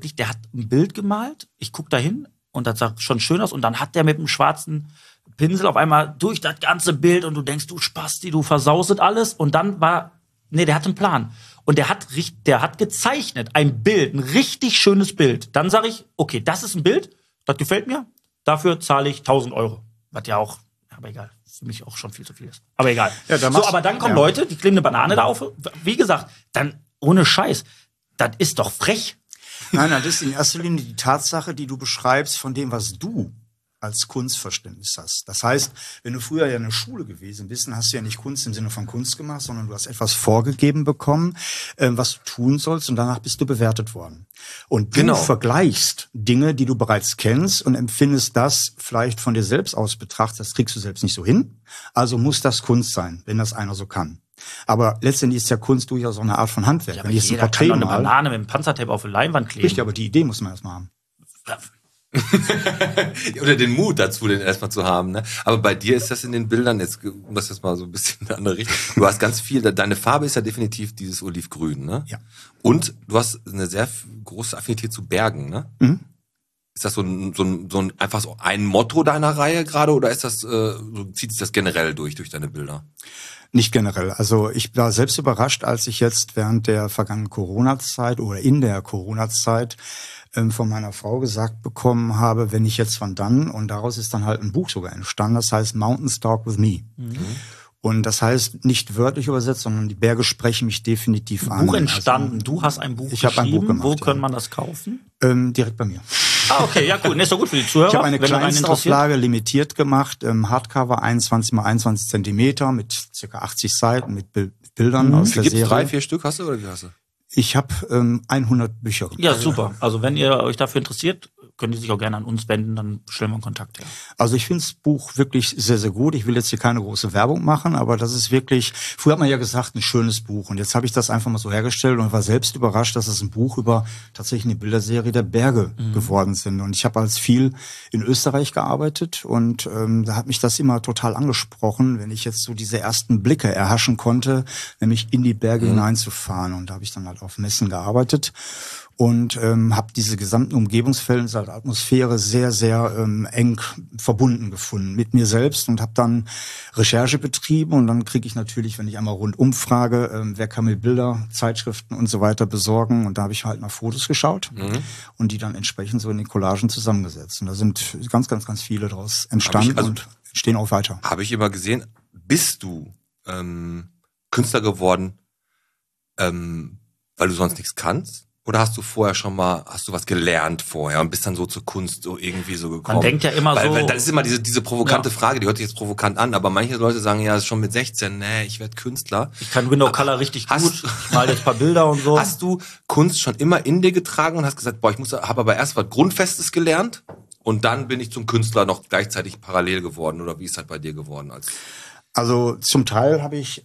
ein Bild gemalt, ich guck da hin und das sah schon schön aus und dann hat der mit einem schwarzen Pinsel auf einmal durch das ganze Bild und du denkst, du Spasti, du versaustet alles und dann der hat einen Plan und der hat gezeichnet, ein Bild, ein richtig schönes Bild. Dann sage ich, okay, das ist ein Bild, das gefällt mir, dafür zahle ich 1.000 Euro. Was ja auch, aber egal, für mich auch schon viel zu viel ist. Aber egal. Ja, aber dann kommen Leute, die kleben eine Banane da auf, wie gesagt, dann ohne Scheiß, das ist doch frech. Nein, das ist in erster Linie die Tatsache, die du beschreibst von dem, was du als Kunstverständnis hast. Das heißt, wenn du früher ja in der Schule gewesen bist, dann hast du ja nicht Kunst im Sinne von Kunst gemacht, sondern du hast etwas vorgegeben bekommen, was du tun sollst, und danach bist du bewertet worden. Und du vergleichst Dinge, die du bereits kennst, und empfindest das vielleicht von dir selbst aus betrachtet, das kriegst du selbst nicht so hin, also muss das Kunst sein, wenn das einer so kann. Aber letztendlich ist ja Kunst durchaus auch eine Art von Handwerk. Ja, aber jeder kann doch eine Banane mit einem Panzertape auf eine Leinwand kleben. Richtig, aber die Idee muss man erstmal haben. Oder den Mut dazu, den erstmal zu haben, ne? Aber bei dir ist das in den Bildern, jetzt, um das jetzt mal so ein bisschen in eine andere Richtung, du hast ganz viel, deine Farbe ist ja definitiv dieses Olivgrün, ne? Ja. Und du hast eine sehr große Affinität zu Bergen, ne? Mhm. Ist das so ein einfach so ein Motto deiner Reihe gerade, oder ist das, so zieht sich das generell durch deine Bilder? Nicht generell. Also ich war selbst überrascht, als ich jetzt während der vergangenen Corona-Zeit oder in der Corona-Zeit von meiner Frau gesagt bekommen habe, wenn ich jetzt wann dann, und daraus ist dann halt ein Buch sogar entstanden, das heißt Mountains Talk with Me. Mhm. Und das heißt nicht wörtlich übersetzt, sondern die Berge sprechen mich definitiv an. Buch entstanden, also, du hast ein Buch geschrieben. Ich habe ein Buch gemacht. Wo kann man das kaufen? Direkt bei mir. Ah, okay, ja gut, ist doch gut für die Zuhörer. Ich habe eine Kleinstauflage limitiert gemacht, Hardcover 21 x 21 Zentimeter mit ca. 80 Seiten mit Bildern aus der Serie. 3-4 Stück hast du, oder wie hast du? Ich habe 100 Bücher. Ja, super. Also wenn ihr euch dafür interessiert, könnt ihr sich auch gerne an uns wenden, dann stellen wir einen Kontakt her. Also ich finde das Buch wirklich sehr, sehr gut. Ich will jetzt hier keine große Werbung machen, aber das ist wirklich, früher hat man ja gesagt, ein schönes Buch. Und jetzt habe ich das einfach mal so hergestellt und war selbst überrascht, dass es ein Buch über tatsächlich eine Bilderserie der Berge geworden sind. Und ich habe als viel in Österreich gearbeitet und da hat mich das immer total angesprochen, wenn ich jetzt so diese ersten Blicke erhaschen konnte, nämlich in die Berge hineinzufahren. Und da habe ich dann halt auf Messen gearbeitet. Und habe diese gesamten Umgebungsfelder, diese Atmosphäre sehr, sehr eng verbunden gefunden mit mir selbst und habe dann Recherche betrieben. Und dann kriege ich natürlich, wenn ich einmal rundum frage, wer kann mir Bilder, Zeitschriften und so weiter besorgen. Und da habe ich halt nach Fotos geschaut und die dann entsprechend so in den Collagen zusammengesetzt. Und da sind ganz, ganz, ganz viele daraus entstanden und entstehen auch weiter. Habe ich immer gesehen, bist du Künstler geworden, weil du sonst nichts kannst? Oder hast du vorher schon mal, hast du was gelernt vorher und bist dann so zur Kunst so irgendwie so gekommen? Man denkt ja immer so. Weil das ist immer diese provokante Frage, die hört sich jetzt provokant an, aber manche Leute sagen ja schon mit 16, nee, ich werde Künstler. Ich kann Window Color richtig gut, ich mal jetzt ein paar Bilder und so. Hast du Kunst schon immer in dir getragen und hast gesagt, boah, habe aber erst was Grundfestes gelernt und dann bin ich zum Künstler noch gleichzeitig parallel geworden, oder wie ist das bei dir geworden? Also zum Teil habe ich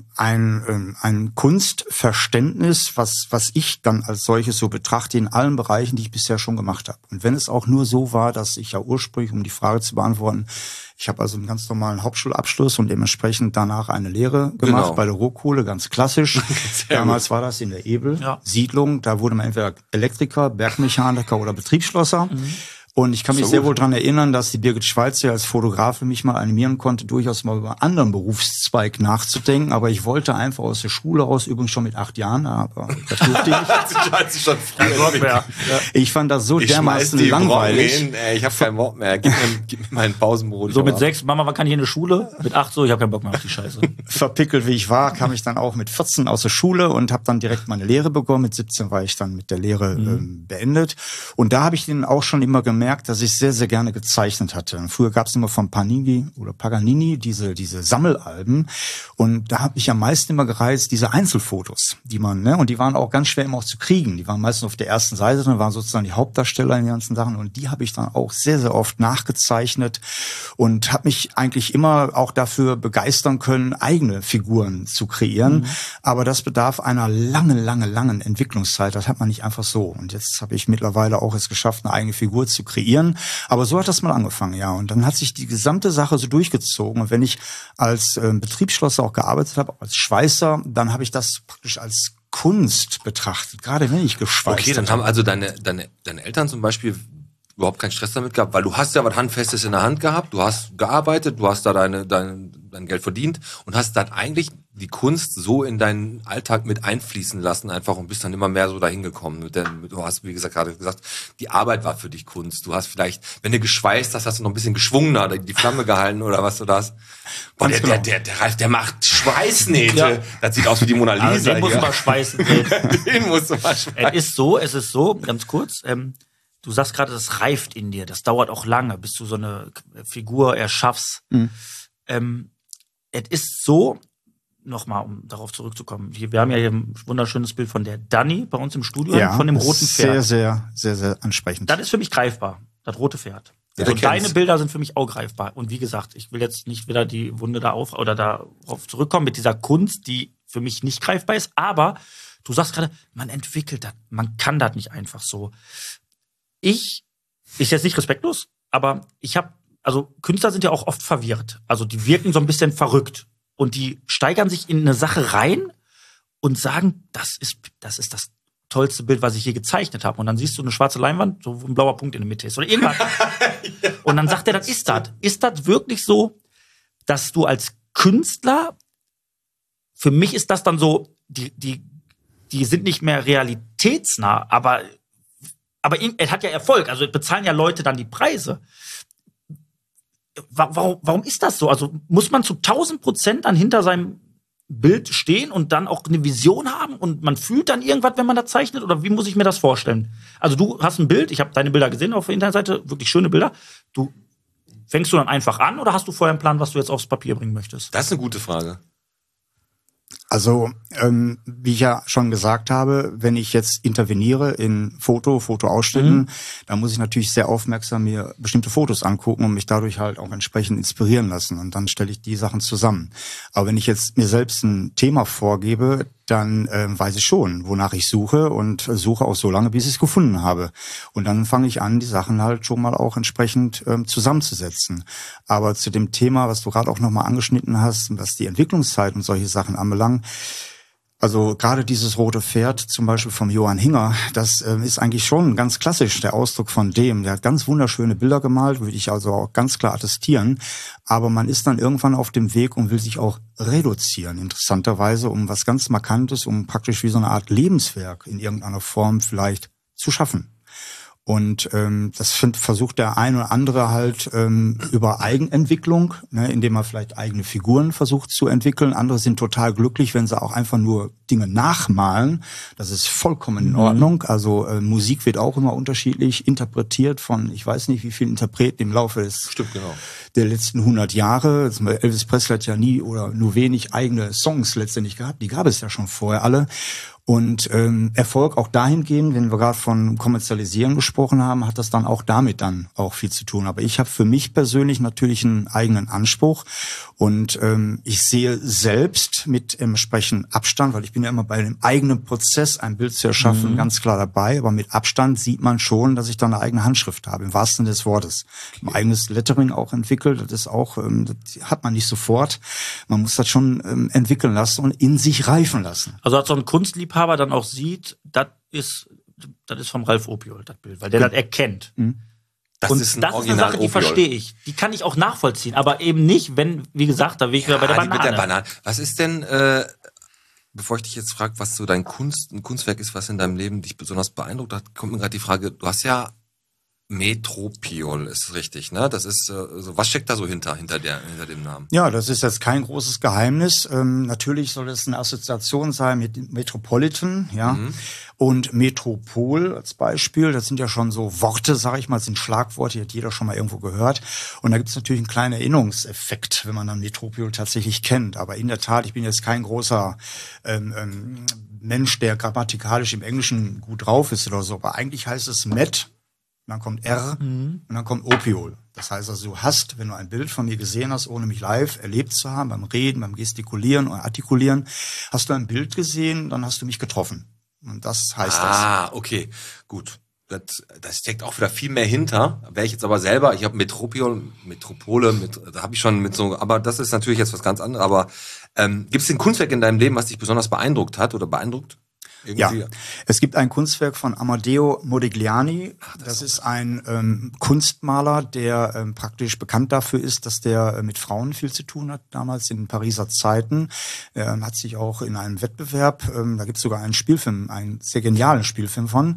ein Kunstverständnis, was ich dann als solches so betrachte in allen Bereichen, die ich bisher schon gemacht habe. Und wenn es auch nur so war, dass ich ja ursprünglich, um die Frage zu beantworten, ich habe also einen ganz normalen Hauptschulabschluss und dementsprechend danach eine Lehre gemacht bei der Ruhrkohle, ganz klassisch. Damals war das in der Ebel-Siedlung. Da wurde man entweder Elektriker, Bergmechaniker oder Betriebsschlosser. Und ich kann mich sehr wohl daran erinnern, dass die Birgit Schweitzer als Fotografin mich mal animieren konnte, durchaus mal über einen anderen Berufszweig nachzudenken. Aber ich wollte einfach aus der Schule raus, übrigens schon mit 8 Jahren, aber das durfte ich nicht. Ich fand das so dermaßen langweilig. Ich habe keinen Bock mehr. Gib mir meinen Pausenbrot. So mit 6, Mama, wann kann ich in die Schule? Mit 8 so, ich habe keinen Bock mehr auf die Scheiße. Verpickelt wie ich war, kam ich dann auch mit 14 aus der Schule und habe dann direkt meine Lehre begonnen. Mit 17 war ich dann mit der Lehre beendet. Und da habe ich den auch schon immer gemerkt, dass ich sehr, sehr gerne gezeichnet hatte. Früher gab es immer von Paganini diese Sammelalben. Und da habe ich am meisten immer gereizt, diese Einzelfotos, die man, und die waren auch ganz schwer immer auch zu kriegen. Die waren meistens auf der ersten Seite, dann waren sozusagen die Hauptdarsteller in den ganzen Sachen. Und die habe ich dann auch sehr, sehr oft nachgezeichnet und habe mich eigentlich immer auch dafür begeistern können, eigene Figuren zu kreieren. Aber das bedarf einer langen Entwicklungszeit. Das hat man nicht einfach so. Und jetzt habe ich mittlerweile auch es geschafft, eine eigene Figur zu kreieren. Aber so hat das mal angefangen, ja. Und dann hat sich die gesamte Sache so durchgezogen. Und wenn ich als Betriebsschlosser auch gearbeitet habe, auch als Schweißer, dann habe ich das praktisch als Kunst betrachtet. Gerade wenn ich geschweißt habe. Okay, dann haben also deine Eltern zum Beispiel überhaupt keinen Stress damit gehabt, weil du hast ja was Handfestes in der Hand gehabt, du hast gearbeitet, du hast da dein Geld verdient und hast dann eigentlich die Kunst so in deinen Alltag mit einfließen lassen einfach und bist dann immer mehr so dahin gekommen. Du hast, wie gesagt, gerade gesagt, die Arbeit war für dich Kunst. Du hast vielleicht, wenn du geschweißt hast, hast du noch ein bisschen geschwungener die Flamme gehalten oder was du das. Boah, der Ralf, der macht Schweißnähte. Ja. Das sieht aus wie die Mona Lisa. Also den muss hier. man schweißen. Den musst du mal schweißen. Es ist so, ganz kurz, du sagst gerade, das reift in dir, das dauert auch lange, bis du so eine Figur erschaffst. Es ist so, nochmal, um darauf zurückzukommen, wir haben ja hier ein wunderschönes Bild von der Dani bei uns im Studio, von dem roten Pferd. Sehr, sehr, sehr ansprechend. Das ist für mich greifbar, das rote Pferd. Ja, Also der deine kennt's. Bilder sind für mich auch greifbar. Und wie gesagt, ich will jetzt nicht wieder die Wunde darauf zurückkommen mit dieser Kunst, die für mich nicht greifbar ist. Aber du sagst gerade, man entwickelt das, man kann das nicht einfach so. Ist jetzt nicht respektlos, aber also Künstler sind ja auch oft verwirrt. Also die wirken so ein bisschen verrückt. Und die steigern sich in eine Sache rein und sagen, das ist das tollste Bild, was ich je gezeichnet habe. Und dann siehst du eine schwarze Leinwand, so wo ein blauer Punkt in der Mitte ist oder irgendwas. Und dann sagt er, das ist das. Ist das wirklich so, dass du als Künstler, für mich ist das dann so, die sind nicht mehr realitätsnah, aber er hat ja Erfolg, also bezahlen ja Leute dann die Preise. Warum ist das so? Also muss man zu 1000% dann hinter seinem Bild stehen und dann auch eine Vision haben und man fühlt dann irgendwas, wenn man das zeichnet? Oder wie muss ich mir das vorstellen? Also du hast ein Bild, ich habe deine Bilder gesehen auf der Internetseite, wirklich schöne Bilder. Fängst du dann einfach an oder hast du vorher einen Plan, was du jetzt aufs Papier bringen möchtest? Das ist eine gute Frage. Also, wie ich ja schon gesagt habe, wenn ich jetzt interveniere in Fotoausschnitten, dann muss ich natürlich sehr aufmerksam mir bestimmte Fotos angucken und mich dadurch halt auch entsprechend inspirieren lassen. Und dann stelle ich die Sachen zusammen. Aber wenn ich jetzt mir selbst ein Thema vorgebe, dann weiß ich schon, wonach ich suche und suche auch so lange, bis ich es gefunden habe. Und dann fange ich an, die Sachen halt schon mal auch entsprechend zusammenzusetzen. Aber zu dem Thema, was du gerade auch nochmal angeschnitten hast, was die Entwicklungszeit und solche Sachen anbelangt, also gerade dieses rote Pferd, zum Beispiel vom Johann Hinger, das ist eigentlich schon ganz klassisch der Ausdruck von dem. Der hat ganz wunderschöne Bilder gemalt, würde ich also auch ganz klar attestieren. Aber man ist dann irgendwann auf dem Weg und will sich auch reduzieren, interessanterweise, um was ganz Markantes, um praktisch wie so eine Art Lebenswerk in irgendeiner Form vielleicht zu schaffen. Und das versucht der ein oder andere halt über Eigenentwicklung, ne, indem er vielleicht eigene Figuren versucht zu entwickeln. Andere sind total glücklich, wenn sie auch einfach nur Dinge nachmalen. Das ist vollkommen in Ordnung. Also Musik wird auch immer unterschiedlich interpretiert von, ich weiß nicht, wie vielen Interpreten im Laufe der letzten 100 Jahre. Elvis Presley hat ja nie oder nur wenig eigene Songs letztendlich gehabt. Die gab es ja schon vorher alle. Und Erfolg auch dahingehend, wenn wir gerade von Kommerzialisieren gesprochen haben, hat das dann auch damit dann auch viel zu tun. Aber ich habe für mich persönlich natürlich einen eigenen Anspruch und ich sehe selbst mit entsprechend Abstand, weil ich bin ja immer bei dem eigenen Prozess, ein Bild zu erschaffen, ganz klar dabei. Aber mit Abstand sieht man schon, dass ich da eine eigene Handschrift habe, im wahrsten Sinne des Wortes. Ein eigenes Lettering auch entwickelt, das ist auch, das hat man nicht sofort. Man muss das schon entwickeln lassen und in sich reifen lassen. Also hat so ein Kunstliebhaber dann auch sieht, das ist vom Ralf Opiol, das Bild, weil der das erkennt. Das Und ist ein das ist eine Original Sache, die Opiol. verstehe ich. Die kann ich auch nachvollziehen, aber eben nicht, wenn, wie gesagt, da bin ich wieder bei der die mit Banane. der Banane. Was ist denn, bevor ich dich jetzt frage, was so ein Kunstwerk ist, was in deinem Leben dich besonders beeindruckt hat, kommt mir gerade die Frage, du hast ja Metropiol, ist richtig, ne? Das ist so, was steckt da so hinter dem Namen? Ja, das ist jetzt kein großes Geheimnis. Natürlich soll es eine Assoziation sein mit Metropolitan, ja. Und Metropol als Beispiel, das sind ja schon so Worte, sage ich mal, das sind Schlagworte, die hat jeder schon mal irgendwo gehört. Und da gibt es natürlich einen kleinen Erinnerungseffekt, wenn man dann Metropol tatsächlich kennt. Aber in der Tat, ich bin jetzt kein großer Mensch, der grammatikalisch im Englischen gut drauf ist oder so. Aber eigentlich heißt es Met, dann kommt R und dann kommt Opiol. Das heißt also, du hast, wenn du ein Bild von mir gesehen hast, ohne mich live erlebt zu haben, beim Reden, beim Gestikulieren und Artikulieren, hast du ein Bild gesehen, dann hast du mich getroffen. Und das heißt das. Ah, okay, gut. Das steckt auch wieder viel mehr hinter. Wäre ich jetzt aber selber, ich habe Metropole, da habe ich schon mit so, aber das ist natürlich jetzt was ganz anderes. Aber gibt es ein Kunstwerk in deinem Leben, was dich besonders beeindruckt hat oder beeindruckt? Irgendwie. Ja, es gibt ein Kunstwerk von Amadeo Modigliani. Das ist ein Kunstmaler, der praktisch bekannt dafür ist, dass der mit Frauen viel zu tun hat, damals in den Pariser Zeiten. Er hat sich auch in einem Wettbewerb, da gibt es sogar einen Spielfilm, einen sehr genialen Spielfilm von,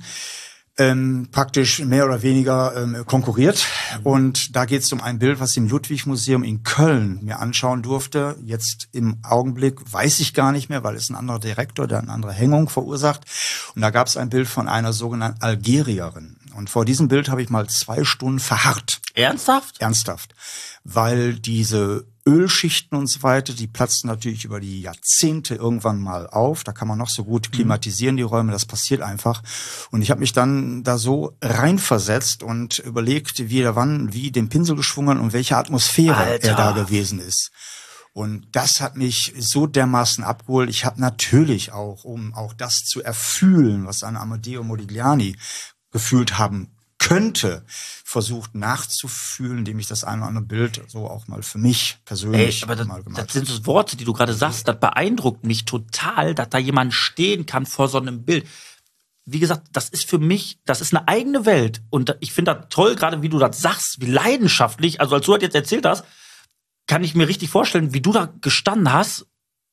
praktisch mehr oder weniger konkurriert. Und da geht es um ein Bild, was ich im Ludwig-Museum in Köln mir anschauen durfte. Jetzt im Augenblick weiß ich gar nicht mehr, weil es ein anderer Direktor, der eine andere Hängung verursacht. Und da gab es ein Bild von einer sogenannten Algerierin. Und vor diesem Bild habe ich mal 2 Stunden verharrt. Ernsthaft? Ernsthaft. Weil diese Ölschichten und so weiter, die platzen natürlich über die Jahrzehnte irgendwann mal auf. Da kann man noch so gut klimatisieren, die Räume, das passiert einfach. Und ich habe mich dann da so reinversetzt und überlegt, wie er wann, wie den Pinsel geschwungen und welche Atmosphäre Alter. er da gewesen ist. Und das hat mich so dermaßen abgeholt. Ich habe natürlich auch, um auch das zu erfühlen, was ein Amadeo Modigliani gefühlt haben könnte, versucht nachzufühlen, indem ich das ein oder andere Bild so auch mal für mich persönlich aber mal gemacht das sind so Worte, die du gerade sagst, das beeindruckt mich total, dass da jemand stehen kann vor so einem Bild. Wie gesagt, das ist für mich, das ist eine eigene Welt. Und ich finde das toll, gerade wie du das sagst, wie leidenschaftlich, also als du das jetzt erzählt hast, kann ich mir richtig vorstellen, wie du da gestanden hast.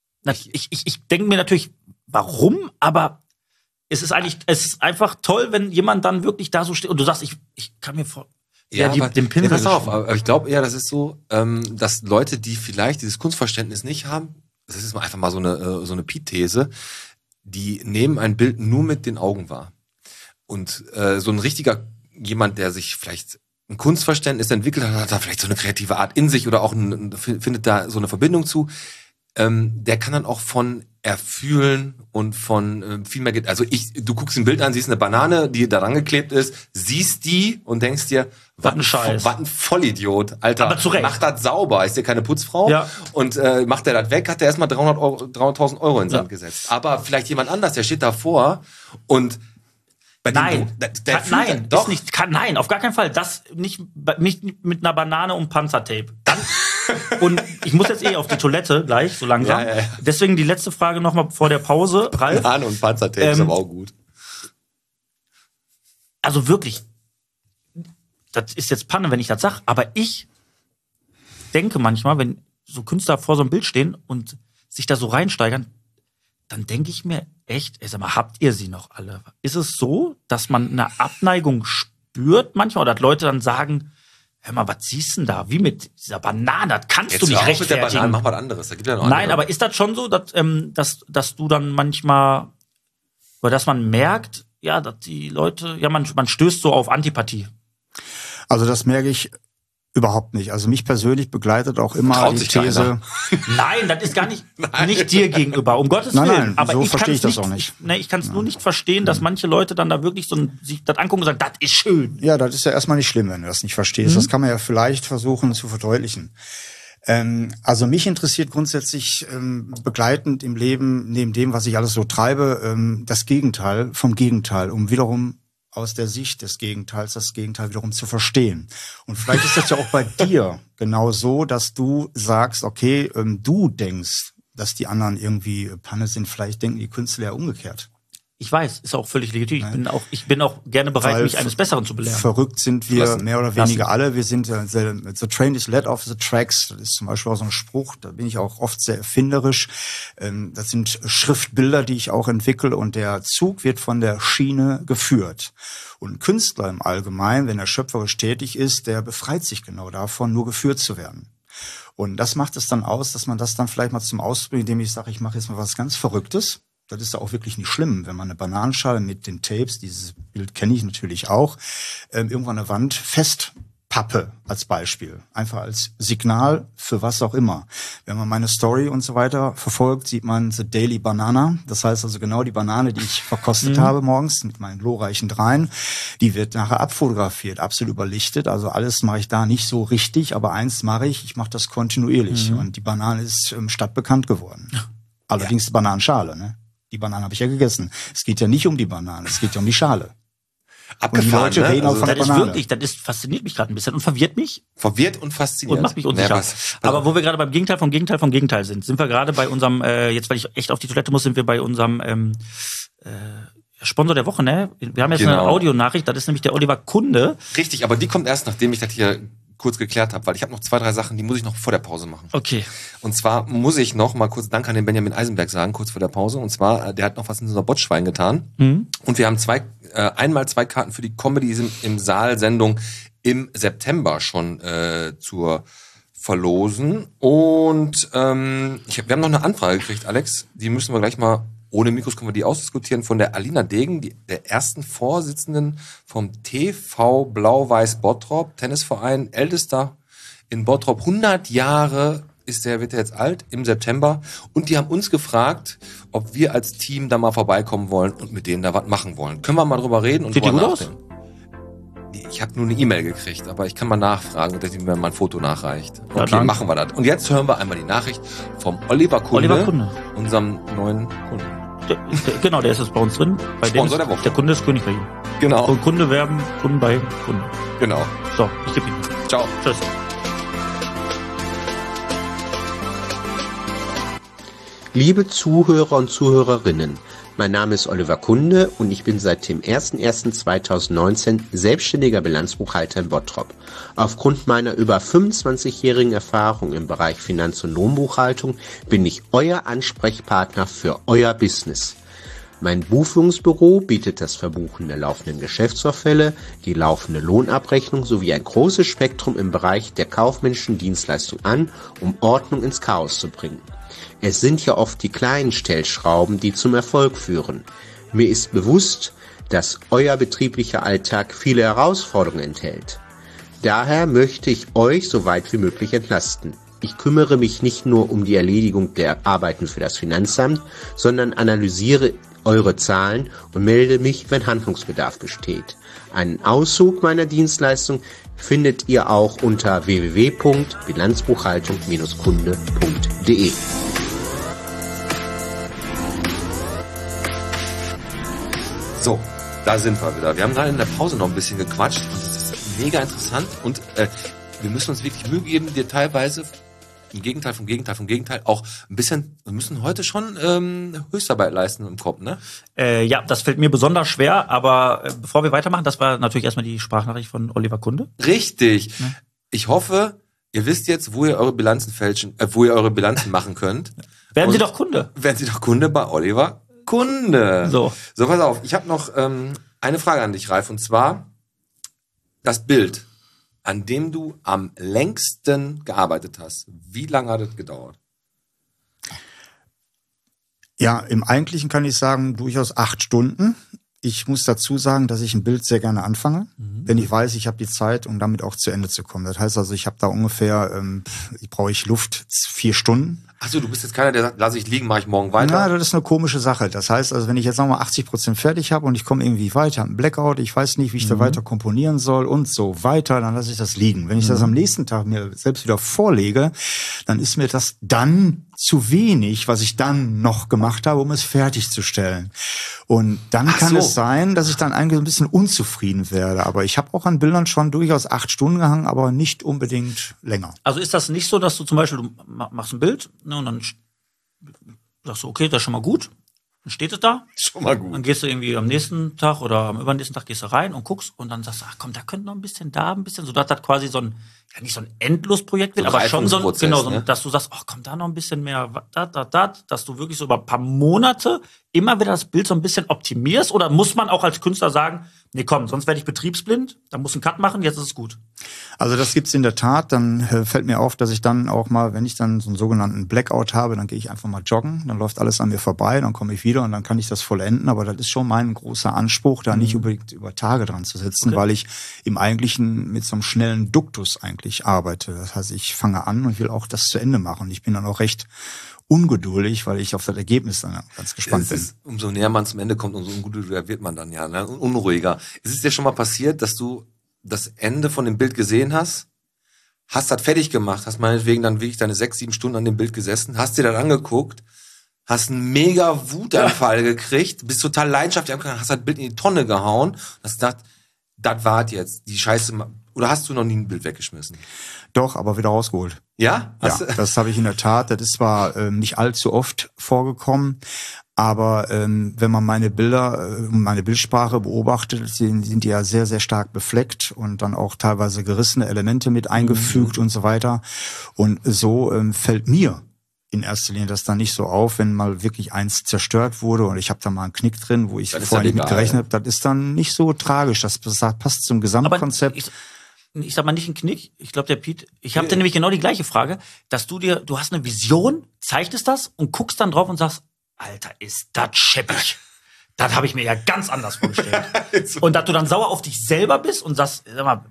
Ich denke mir natürlich, warum, aber es ist einfach toll, wenn jemand dann wirklich da so steht und du sagst, ich kann mir vor, den Pinsel. Pass auf, aber ich glaube eher, das ist so, dass Leute, die vielleicht dieses Kunstverständnis nicht haben, das ist einfach mal so eine Piet-These, die nehmen ein Bild nur mit den Augen wahr. Und so ein richtiger, jemand, der sich vielleicht ein Kunstverständnis entwickelt hat da vielleicht so eine kreative Art in sich oder auch findet da so eine Verbindung zu, der kann dann auch von erfühlen und von viel mehr, also du guckst ein Bild an, siehst eine Banane, die da rangeklebt ist, siehst die und denkst dir, was ein Scheiß. Was ein Vollidiot, Alter. Aber zu Recht. Mach das sauber, ist dir keine Putzfrau. Ja. Und macht der das weg, hat der erstmal 300.000 Euro in Sand gesetzt. Aber vielleicht jemand anders, der steht davor und nein, nein, auf gar keinen Fall. Das nicht mit einer Banane und Panzertape. Dann, und ich muss jetzt auf die Toilette gleich, so langsam. Ja. Deswegen die letzte Frage nochmal vor der Pause. Ralf. Banane und Panzertape ist aber auch gut. Also wirklich, das ist jetzt Panne, wenn ich das sage, aber ich denke manchmal, wenn so Künstler vor so einem Bild stehen und sich da so reinsteigern, dann denke ich mir echt, sag mal, habt ihr sie noch alle? Ist es so, dass man eine Abneigung spürt manchmal oder dass Leute dann sagen, hör mal, was siehst du denn da? Wie mit dieser Banane? Das kannst jetzt du nicht rechtfertigen. Mit der Banane, mach was anderes. Da gibt ja noch Nein, andere. aber ist das schon so, dass du dann manchmal, oder dass man merkt, ja, dass die Leute, ja, man stößt so auf Antipathie? Also das merke ich überhaupt nicht. Also mich persönlich begleitet auch immer die These. Nein, das ist gar nicht dir gegenüber, um Gottes Willen. Nein, aber so verstehe ich das auch nicht. Ich kann es nur nicht verstehen, dass manche Leute dann da wirklich sich das angucken und sagen, das ist schön. Ja, das ist ja erstmal nicht schlimm, wenn du das nicht verstehst. Das kann man ja vielleicht versuchen zu verdeutlichen. Also mich interessiert grundsätzlich begleitend im Leben, neben dem, was ich alles so treibe, das Gegenteil vom Gegenteil, um wiederum aus der Sicht des Gegenteils das Gegenteil wiederum zu verstehen. Und vielleicht ist das ja auch bei dir genau so, dass du sagst, okay, du denkst, dass die anderen irgendwie Panne sind. Vielleicht denken die Künstler ja umgekehrt. Ich weiß, ist auch völlig legitim. Ich bin auch gerne bereit, Weil mich eines Besseren zu belehren. Verrückt sind wir mehr oder weniger alle. Wir sind, the train is led off the tracks. Das ist zum Beispiel auch so ein Spruch, da bin ich auch oft sehr erfinderisch. Das sind Schriftbilder, die ich auch entwickle und der Zug wird von der Schiene geführt. Und ein Künstler im Allgemeinen, wenn er schöpferisch tätig ist, der befreit sich genau davon, nur geführt zu werden. Und das macht es dann aus, dass man das dann vielleicht mal zum Ausdruck bringt, indem ich sage, ich mache jetzt mal was ganz Verrücktes. Das ist ja auch wirklich nicht schlimm, wenn man eine Bananenschale mit den Tapes, dieses Bild kenne ich natürlich auch, irgendwann an der Wand festpappe als Beispiel. Einfach als Signal für was auch immer. Wenn man meine Story und so weiter verfolgt, sieht man The Daily Banana. Das heißt also genau die Banane, die ich verkostet habe morgens mit meinen glorreichen Dreien, die wird nachher abfotografiert, absolut überlichtet. Also alles mache ich da nicht so richtig, aber eins mache ich mache das kontinuierlich. Und die Banane ist stadtbekannt geworden. Allerdings die Bananenschale, ne? Die Banane habe ich ja gegessen. Es geht ja nicht um die Banane, es geht ja um die Schale. Und die Leute reden auch von der Das ist Banane. wirklich, fasziniert mich gerade ein bisschen und verwirrt mich Verwirrt und fasziniert. und macht mich unsicher. was- Aber wo wir gerade beim Gegenteil vom Gegenteil vom Gegenteil sind wir gerade bei unserem, jetzt weil ich echt auf die Toilette muss, sind wir bei unserem Sponsor der Woche, ne? Wir haben jetzt eine Genau. Audionachricht, das ist nämlich der Oliver Kunde. Richtig, aber die kommt erst, nachdem ich das hier kurz geklärt habe, weil ich habe noch 2, 3 Sachen, die muss ich noch vor der Pause machen. Okay. Und zwar muss ich noch mal kurz Dank an den Benjamin Eisenberg sagen, kurz vor der Pause. Und zwar, der hat noch was in unser Botschwein getan. Und wir haben einmal 2 Karten für die Comedy im Saal-Sendung im September schon zur verlosen. Und wir haben noch eine Anfrage gekriegt, Alex. Die müssen wir gleich mal, ohne Mikros können wir die ausdiskutieren, von der Alina Degen, der ersten Vorsitzenden vom TV Blau-Weiß Bottrop, Tennisverein, ältester in Bottrop, 100 Jahre wird er jetzt alt, im September. Und die haben uns gefragt, ob wir als Team da mal vorbeikommen wollen und mit denen da was machen wollen. Können wir mal drüber reden und Sieht die drüber gut aus? nachdenken? Ich habe nur eine E-Mail gekriegt, aber ich kann mal nachfragen, dass sie mir mal ein Foto nachreicht. Ja, Okay, danke. machen wir das. Und jetzt hören wir einmal die Nachricht vom Oliver Kunde, Oliver Kunde. unserem neuen Kunden. Genau, der ist jetzt bei uns drin. Bei dem Sponsor ist, der Woche. der Kunde ist König bei ihm. Genau, Und Kunde werben, Kunden bei Kunden. genau. So, ich gebe ihm. Ciao. Tschüss. Liebe Zuhörer und Zuhörerinnen, mein Name ist Oliver Kunde und ich bin seit dem 01.01.2019 selbstständiger Bilanzbuchhalter in Bottrop. Aufgrund meiner über 25-jährigen Erfahrung im Bereich Finanz- und Lohnbuchhaltung bin ich euer Ansprechpartner für euer Business. Mein Buchführungsbüro bietet das Verbuchen der laufenden Geschäftsvorfälle, die laufende Lohnabrechnung sowie ein großes Spektrum im Bereich der kaufmännischen Dienstleistung an, um Ordnung ins Chaos zu bringen. Es sind ja oft die kleinen Stellschrauben, die zum Erfolg führen. Mir ist bewusst, dass euer betrieblicher Alltag viele Herausforderungen enthält. Daher möchte ich euch so weit wie möglich entlasten. Ich kümmere mich nicht nur um die Erledigung der Arbeiten für das Finanzamt, sondern analysiere eure Zahlen und melde mich, wenn Handlungsbedarf besteht. Einen Auszug meiner Dienstleistung findet ihr auch unter www.bilanzbuchhaltung-kunde.de. So, da sind wir wieder. Wir haben gerade in der Pause noch ein bisschen gequatscht und das ist mega interessant und wir müssen uns wirklich Mühe geben, dir teilweise im Gegenteil vom Gegenteil vom Gegenteil auch ein bisschen, wir müssen heute schon Höchstarbeit leisten im Kopf, ne? Ja, das fällt mir besonders schwer, aber bevor wir weitermachen, das war natürlich erstmal die Sprachnachricht von Oliver Kunde. Richtig. Ja. Ich hoffe, ihr wisst jetzt, wo ihr eure Bilanzen machen könnt. Werden Sie doch Kunde. Werden Sie doch Kunde bei Oliver Kunde. So, pass auf. Ich habe noch eine Frage an dich, Ralf, und zwar das Bild, an dem du am längsten gearbeitet hast. Wie lange hat es gedauert? Ja, im Eigentlichen kann ich sagen, durchaus 8 Stunden. Ich muss dazu sagen, dass ich ein Bild sehr gerne anfange, wenn ich weiß, ich habe die Zeit, um damit auch zu Ende zu kommen. Das heißt also, ich habe da ungefähr, brauche ich Luft 4 Stunden. Achso, du bist jetzt keiner, der sagt, lass ich liegen, mache ich morgen weiter? Ja, das ist eine komische Sache. Das heißt also, wenn ich jetzt nochmal 80% fertig habe und ich komme irgendwie weiter, ein Blackout, ich weiß nicht, wie ich da weiter komponieren soll und so weiter, dann lasse ich das liegen. Wenn ich das am nächsten Tag mir selbst wieder vorlege, dann ist mir das dann zu wenig, was ich dann noch gemacht habe, um es fertigzustellen. Und dann kann es sein, dass ich dann eigentlich ein bisschen unzufrieden werde. Aber ich habe auch an Bildern schon durchaus 8 Stunden gehangen, aber nicht unbedingt länger. also ist das nicht so, dass du zum Beispiel, du machst ein Bild, ne, und dann sagst du, okay, das ist schon mal gut, dann steht es da. Schon mal gut. Dann gehst du irgendwie am nächsten Tag oder am übernächsten Tag gehst du rein und guckst und dann sagst du, ach komm, da könnte noch ein bisschen, da ein bisschen, so dass das quasi so ein, ja nicht so ein Endlosprojekt wird, So ein aber schon so ein, Reifungsprozess, genau, so, ne? dass du sagst, ach komm, da noch ein bisschen mehr, dass du wirklich so über ein paar Monate immer wieder das Bild so ein bisschen optimierst, oder muss man auch als Künstler sagen, nee komm, sonst werde ich betriebsblind, da muss ein Cut machen, jetzt ist es gut. Also das gibt's in der Tat. Dann fällt mir auf, dass ich dann auch mal, wenn ich dann so einen sogenannten Blackout habe, dann gehe ich einfach mal joggen, dann läuft alles an mir vorbei, dann komme ich wieder und dann kann ich das vollenden. Aber das ist schon mein großer Anspruch, da nicht unbedingt über Tage dran zu sitzen, weil ich im Eigentlichen mit so einem schnellen Duktus eigentlich arbeite. Das heißt, ich fange an und will auch das zu Ende machen. Ich bin dann auch recht ungeduldig, weil ich auf das Ergebnis dann ganz gespannt bin. Umso näher man zum Ende kommt, umso ungeduldiger wird man dann ja, ne? Unruhiger. Ist es dir schon mal passiert, dass du das Ende von dem Bild gesehen hast das fertig gemacht, hast meinetwegen dann wirklich deine 6, 7 Stunden an dem Bild gesessen, hast dir dann angeguckt, hast einen mega Wutanfall gekriegt, bist total leidenschaftlich angegangen, hast das Bild in die Tonne gehauen und hast gedacht, das war's jetzt, die Scheiße, oder hast du noch nie ein Bild weggeschmissen? Doch, aber wieder rausgeholt. Ja? Ja, das habe ich in der Tat. Das ist zwar nicht allzu oft vorgekommen, aber wenn man meine Bilder, meine Bildsprache beobachtet, sind die ja sehr, sehr stark befleckt und dann auch teilweise gerissene Elemente mit eingefügt und so weiter. Und so fällt mir in erster Linie das dann nicht so auf, wenn mal wirklich eins zerstört wurde und ich habe da mal einen Knick drin, wo ich vorher nicht mit gerechnet habe. Das ist dann nicht so tragisch. Das passt zum Gesamtkonzept. Aber ich sag mal nicht ein Knick. Ich glaube, der Piet, ich habe dir nämlich genau die gleiche Frage, dass du hast eine Vision, zeichnest das und guckst dann drauf und sagst, Alter, ist das scheppig. Das habe ich mir ja ganz anders vorgestellt. Und dass du dann sauer auf dich selber bist und sagst, sag mal,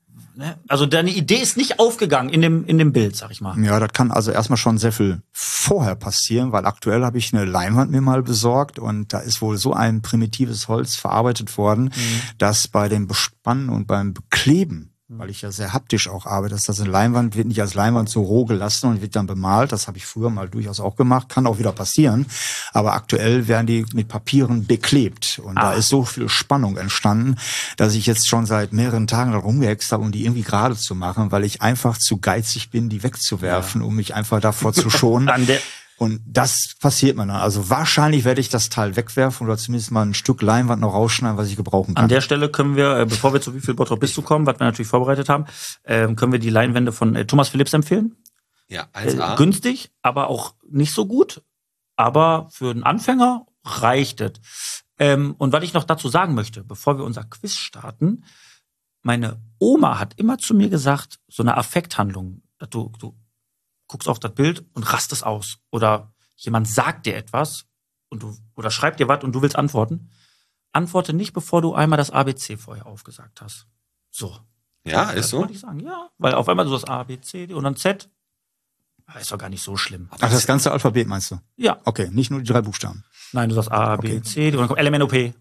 also deine Idee ist nicht aufgegangen in dem Bild, sag ich mal. Ja, das kann also erstmal schon sehr viel vorher passieren, weil aktuell habe ich eine Leinwand mir mal besorgt und da ist wohl so ein primitives Holz verarbeitet worden, dass bei dem Bespannen und beim Bekleben, weil ich ja sehr haptisch auch arbeite, dass das eine Leinwand wird nicht als Leinwand so roh gelassen und wird dann bemalt. Das habe ich früher mal durchaus auch gemacht, kann auch wieder passieren. Aber aktuell werden die mit Papieren beklebt und da ist so viel Spannung entstanden, dass ich jetzt schon seit mehreren Tagen da rumgehext habe, um die irgendwie gerade zu machen, weil ich einfach zu geizig bin, die wegzuwerfen, um mich einfach davor zu schonen. Und das passiert mir dann. Also wahrscheinlich werde ich das Teil wegwerfen oder zumindest mal ein Stück Leinwand noch rausschneiden, was ich gebrauchen kann. An der Stelle können wir, bevor wir zu Wie viel Bottrop bist du kommen, was wir natürlich vorbereitet haben, können wir die Leinwände von Thomas Philipps empfehlen. Ja, 1A. Günstig, aber auch nicht so gut. Aber für einen Anfänger reicht es. Und was ich noch dazu sagen möchte, bevor wir unser Quiz starten, meine Oma hat immer zu mir gesagt, so eine Affekthandlung, dass du guckst auf das Bild und rastest aus. Oder jemand sagt dir etwas oder schreibt dir was und du willst antworten. Antworte nicht, bevor du einmal das ABC vorher aufgesagt hast. So. Ja, ist das so? Wollte ich sagen, ja. Weil auf einmal du das A, B, C, D und dann Z. Ist doch gar nicht so schlimm. Ach, das ganze Alphabet meinst du? Ja. Okay, nicht nur die 3 Buchstaben. Nein, du sagst A, B, C, D und dann kommt LMNOP.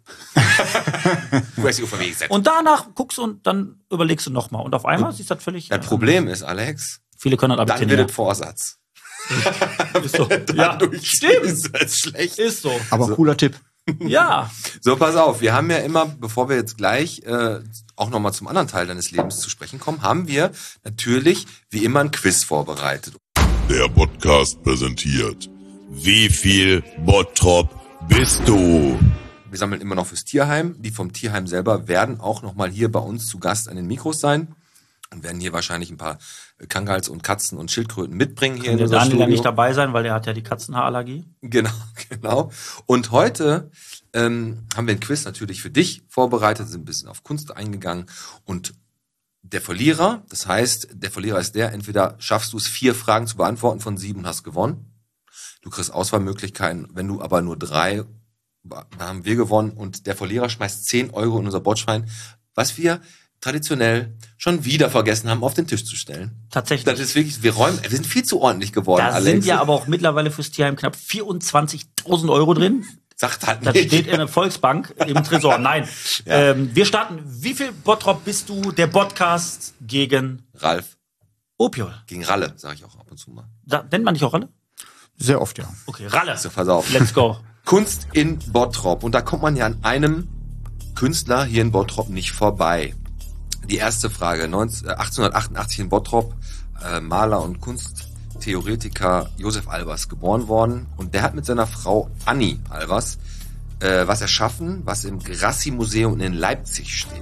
Und danach guckst du und dann überlegst du nochmal. Und auf einmal siehst du das völlig... Das Problem ist, Alex, viele können das dann wird es Vorsatz. Ist so. Ja, stimmt. Ist das schlecht. Ist so. Aber cooler Tipp. Ja. So, pass auf. Wir haben ja immer, bevor wir jetzt gleich auch nochmal zum anderen Teil deines Lebens zu sprechen kommen, haben wir natürlich wie immer ein Quiz vorbereitet. Der Podcast präsentiert. Wie viel Bottrop bist du? Wir sammeln immer noch fürs Tierheim. Die vom Tierheim selber werden auch nochmal hier bei uns zu Gast an den Mikros sein. Und werden hier wahrscheinlich ein paar Kangals und Katzen und Schildkröten mitbringen hier in unser Daniel Studio. ja nicht dabei sein, weil der hat ja die Katzenhaarallergie. Genau. Und heute haben wir ein Quiz natürlich für dich vorbereitet, sind ein bisschen auf Kunst eingegangen. Und der Verlierer, das heißt, der Verlierer ist der, entweder schaffst du es 4 Fragen zu beantworten von 7 und hast gewonnen. Du kriegst Auswahlmöglichkeiten, wenn du aber nur 3, da haben wir gewonnen. Und der Verlierer schmeißt 10 Euro in unser Botschwein, was wir traditionell schon wieder vergessen haben, auf den Tisch zu stellen. Tatsächlich. Das ist wirklich, wir sind viel zu ordentlich geworden, Da Alex. sind ja aber auch mittlerweile fürs Tierheim knapp 24.000 Euro drin. Sagt halt Das nicht. steht in der Volksbank im Tresor. Nein. Wir starten. Wie viel Bottrop bist du? Der Podcast gegen Ralf, Opiol. gegen Ralle, sage ich auch ab und zu mal. Nennt man dich auch Ralle? Sehr oft, ja. Okay, Ralle. So, pass auf. Let's go. Kunst in Bottrop. Und da kommt man ja an einem Künstler hier in Bottrop nicht vorbei. Die erste Frage. 1888 in Bottrop, Maler und Kunsttheoretiker Josef Albers geboren worden. Und der hat mit seiner Frau Annie Albers was erschaffen, was im Grassi-Museum in Leipzig steht.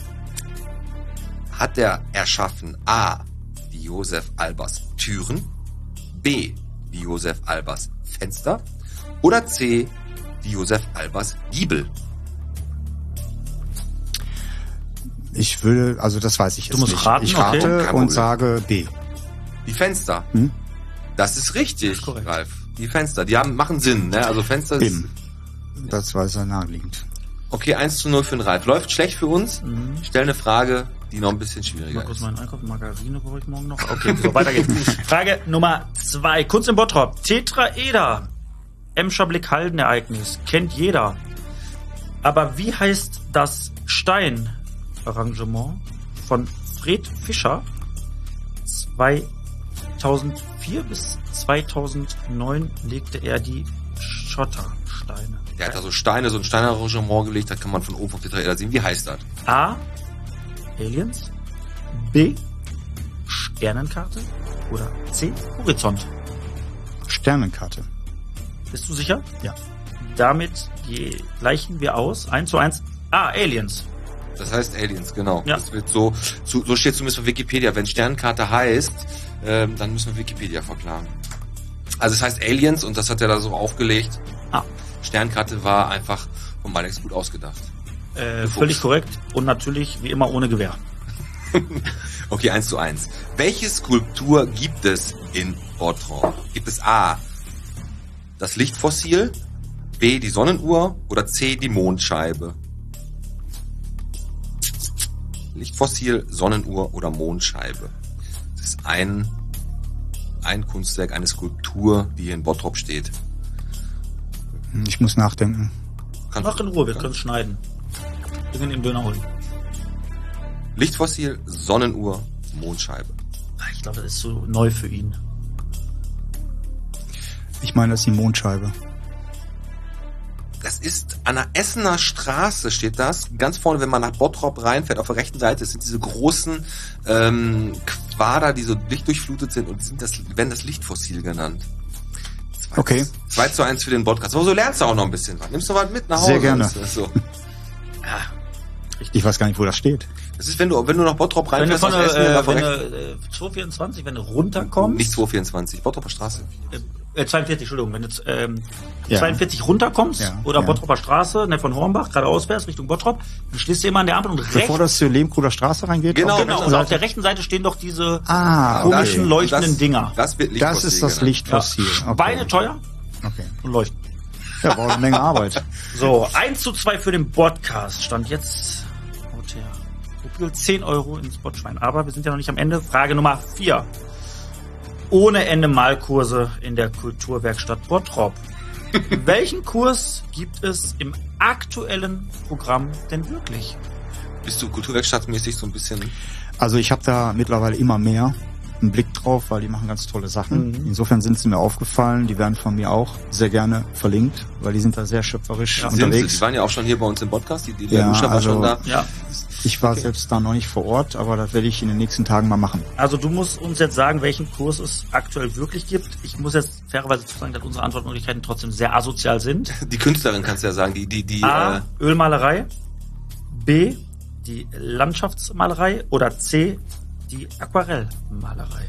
Hat er erschaffen A, die Josef Albers Türen, B, die Josef Albers Fenster oder C, die Josef Albers Giebel? Ich würde, also das weiß ich jetzt Du musst nicht. raten, ich okay. rate Kein und Problem. sage B. Die Fenster. Das ist richtig, korrekt. Ralf. Die Fenster, die machen Sinn, ne? Also Fenster ist... Eben. Das war sehr naheliegend. Okay, 1:0 für den Ralf. Läuft schlecht für uns. Stell eine Frage, die noch ein bisschen schwieriger Mal kurz ist. meinen Einkauf. Margarine brauche ich morgen noch. Okay, so, weiter geht's. Frage Nummer 2. Kunst in Bottrop. Tetraeder. Emscher Blick-Halden-Ereignis. Kennt jeder. Aber wie heißt das Steinarrangement von Fred Fischer 2004 bis 2009 legte er die Schottersteine? Der hat da so Steine, so ein Steinarrangement gelegt, da kann man von oben auf die Tetraeder sehen. Wie heißt das? A. Aliens, B. Sternenkarte oder C. Horizont? Sternenkarte. Bist du sicher? Ja. Damit gleichen wir aus. 1:1. Aliens. Das heißt Aliens, genau. Ja. Das wird so steht zumindest auf Wikipedia. Wenn Sternenkarte heißt, dann müssen wir Wikipedia verklagen. Also es heißt Aliens und das hat er da so aufgelegt. Sternenkarte war einfach von Alex gut ausgedacht. Völlig korrekt und natürlich wie immer ohne Gewehr. Okay, 1:1. Welche Skulptur gibt es in Bottrop? Gibt es A, das Lichtfossil, B, die Sonnenuhr oder C, die Mondscheibe? Lichtfossil, Sonnenuhr oder Mondscheibe? Das ist ein Kunstwerk, eine Skulptur, die hier in Bottrop steht. Ich muss nachdenken. Mach in Ruhe, wir können es schneiden. Wir können den Döner holen. Lichtfossil, Sonnenuhr, Mondscheibe. Ich glaube, das ist so neu für ihn. Ich meine, das ist die Mondscheibe. Das ist an der Essener Straße, steht das. Ganz vorne, wenn man nach Bottrop reinfährt, auf der rechten Seite, sind diese großen Quader, die so lichtdurchflutet sind und werden das Lichtfossil genannt. Okay. 2:1 für den Podcast. Aber so lernst du auch noch ein bisschen was. Nimmst du was mit nach Hause? Sehr gerne. So. Ich weiß gar nicht, wo das steht. Das ist, wenn du nach Bottrop Wenn du reinfährst, von aus Essen, da wenn rechts- du 224, wenn du runterkommst. nicht 224, Bottroper Straße. 42, Entschuldigung, wenn du Ja. 42 runterkommst Ja, oder ja. Bottroper Straße, ne, von Hornbach, geradeaus fährst, Richtung Bottrop, dann stehst du immer an der Ampel und Bevor rechts. das zur Lehmkruder Straße reingeht? Genau, Genau, und auf der rechten Seite stehen doch diese komischen okay. leuchtenden Dinger. Das wird Das ist das genannt. Lichtfossil. Okay. Beine teuer Okay. und leuchten. Ja, war eine Menge Arbeit. So, 1:2 für den Podcast. Stand jetzt Hotel. 10 Euro ins Botschwein. Aber wir sind ja noch nicht am Ende. Frage Nummer 4. Ohne Ende Malkurse in der Kulturwerkstatt Bottrop. Welchen Kurs gibt es im aktuellen Programm denn wirklich? Bist du kulturwerkstattmäßig so ein bisschen... Also ich habe da mittlerweile immer mehr einen Blick drauf, weil die machen ganz tolle Sachen. Insofern sind sie mir aufgefallen. Die werden von mir auch sehr gerne verlinkt, weil die sind da sehr schöpferisch Sind sie? unterwegs. Die waren ja auch schon hier bei uns im Podcast. Die Ja, Luscher war also- schon da. Ja. Ich war selbst da noch nicht vor Ort, aber das werde ich in den nächsten Tagen mal machen. Also du musst uns jetzt sagen, welchen Kurs es aktuell wirklich gibt. Ich muss jetzt fairerweise sagen, dass unsere Antwortmöglichkeiten trotzdem sehr asozial sind. Die Künstlerin kannst du ja sagen, die A. Ölmalerei. B. Die Landschaftsmalerei. Oder C. Die Aquarellmalerei.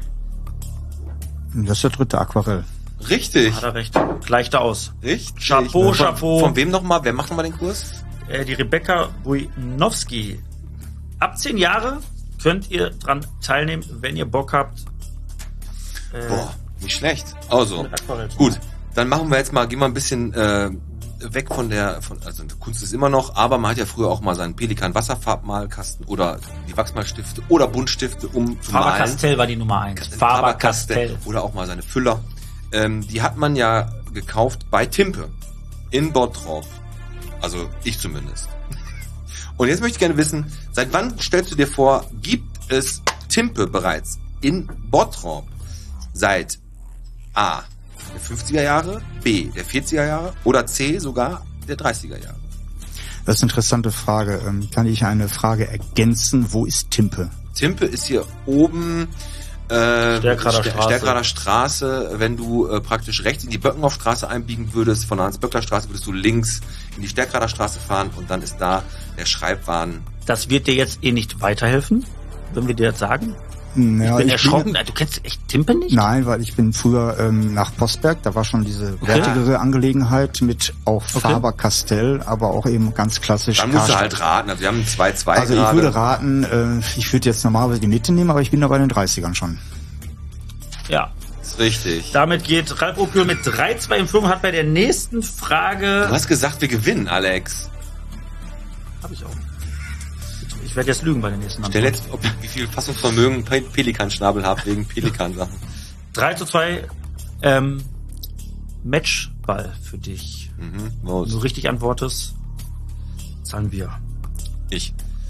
Das ist der dritte Aquarell. richtig. Hat er recht. Gleicht er aus. Richtig. Chapeau, Von- Chapeau. Von wem nochmal? Wer macht nochmal den Kurs? Die Rebecca Bujnowski. Ab 10 Jahre könnt ihr dran teilnehmen, wenn ihr Bock habt. Boah, nicht schlecht. Also, mit Aquarell zu gut. malen. Dann machen wir jetzt mal, gehen wir ein bisschen weg also Kunst ist immer noch, aber man hat ja früher auch mal seinen Pelikan Wasserfarbmalkasten oder die Wachsmalstifte oder Buntstifte, um zu malen. Faber-Castell war die Nummer 1. Faber-Castell. Oder auch mal seine Füller. Die hat man ja gekauft bei Timpe in Bottrop. Also ich zumindest. Und jetzt möchte ich gerne wissen, seit wann stellst du dir vor, gibt es Timpe bereits in Bottrop? Seit A, der 50er Jahre, B, der 40er Jahre oder C, sogar der 30er Jahre? Das ist eine interessante Frage. Kann ich eine Frage ergänzen? Wo ist Timpe? Timpe ist hier oben Stärkrader Straße. Stärkrader Straße. Wenn du praktisch rechts in die Böckenhoffstraße einbiegen würdest, von der Hans-Böckler-Straße würdest du links in die Stärkrader Straße fahren und dann ist da der Schreibwaren. Das wird dir jetzt nicht weiterhelfen, wenn wir dir jetzt sagen. Ja, Ich bin erschrocken. Du kennst echt Timpe nicht? Nein, weil ich bin früher nach Postberg, da war schon diese wertigere Angelegenheit mit auch Faber-Castell, aber auch eben ganz klassisch. Dann musst du Karstadt. halt raten. Also wir haben 2-2 Also ich gerade. würde raten, ich würde jetzt normalerweise die Mitte nehmen, aber ich bin da bei den 30ern schon. Ja. Ist richtig. Damit geht Ralf Opel mit 3-2 in Führung, hat bei der nächsten Frage... Du hast gesagt, wir gewinnen, Alex. Hab ich auch. Ich werde jetzt lügen bei der nächsten Der Antwort. letzte, wie viel Fassungsvermögen Pelikanschnabel habt wegen Pelikan-Sachen. 3-2, Matchball für dich. Wenn du Los. richtig antwortest, zahlen wir. Ich.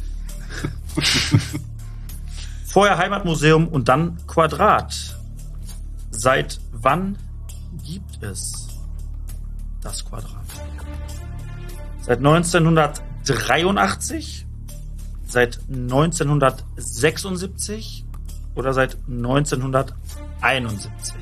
Vorher Heimatmuseum und dann Quadrat. Seit wann gibt es das Quadrat? Seit 1983? seit 1976 oder seit 1971?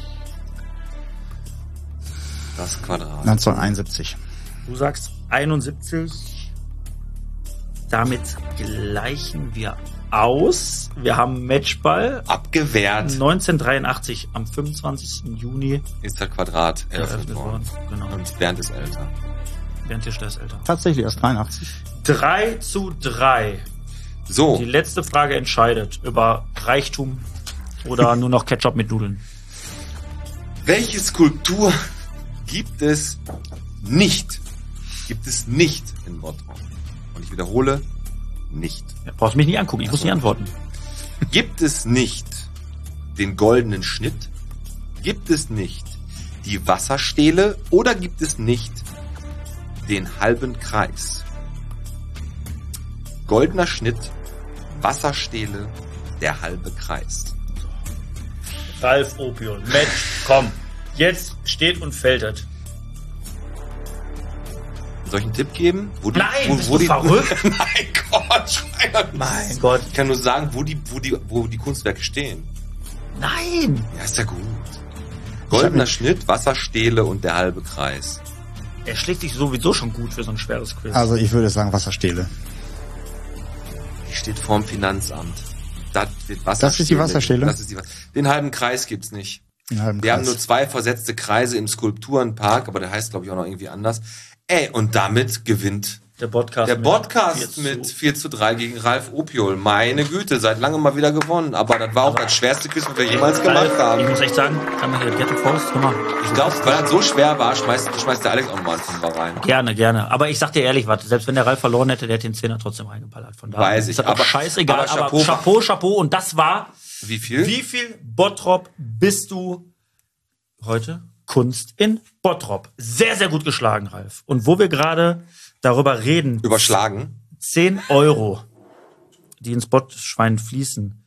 Das Quadrat. 1971. Du sagst 71. Damit gleichen wir aus. Wir haben Matchball. Abgewehrt 1983 am 25. Juni ist das Quadrat eröffnet worden. Genau. Und Bernd ist älter. Bernd Tischler ist älter. Tatsächlich erst 83. 3:3. So, Die letzte Frage entscheidet über Reichtum oder nur noch Ketchup mit Nudeln. welche Skulptur gibt es nicht? Gibt es nicht in Bottrop? Und ich wiederhole, nicht. Ja, brauchst mich nicht angucken, ich muss nicht antworten. Gibt es nicht den goldenen Schnitt? Gibt es nicht die Wasserstele? Oder gibt es nicht den halben Kreis? Goldener Schnitt, Wasserstele, der halbe Kreis. Ralf Opiol, Match, komm. Jetzt steht und fällt es. Soll ich einen Tipp geben? Nein, bist du verrückt? Mein Gott, Schweigert. Mein Gott. Ich kann nur sagen, wo die Kunstwerke stehen. Nein! Ja, ist ja gut. Goldener Schnitt, Wasserstele und der halbe Kreis. Er schlägt sich sowieso schon gut für so ein schweres Quiz. Also ich würde sagen Wasserstele. Die steht vorm Finanzamt. Das ist die Wasserstele? Das ist die Den halben Kreis gibt's nicht. Den halben Wir haben Kreis. nur 2 versetzte Kreise im Skulpturenpark, aber der heißt, glaube ich, auch noch irgendwie anders. Und damit gewinnt der Podcast, der Podcast 4:3 mit 4:3 gegen Ralf Opiol. Meine Güte, seit langem mal wieder gewonnen. Aber das war auch das schwerste Quiz, was wir jemals gemacht Ich haben. muss echt sagen, kann man hier Ghetto Faust, guck mal. Ich glaube, weil das so schwer war, schmeißt der Alex auch mal einen Fünfer rein. Gerne. Aber ich sag dir ehrlich, warte, selbst wenn der Ralf verloren hätte, der hätte den 10er trotzdem reingeballert. Von daher Weiß ich, ist das auch aber- scheißegal. aber Aber Chapeau. Und das war, Wie viel? wie viel Bottrop bist du heute? Kunst in Bottrop. Sehr, sehr gut geschlagen, Ralf. Und wo wir gerade darüber reden, Überschlagen. 10 Euro, die ins Botschwein fließen.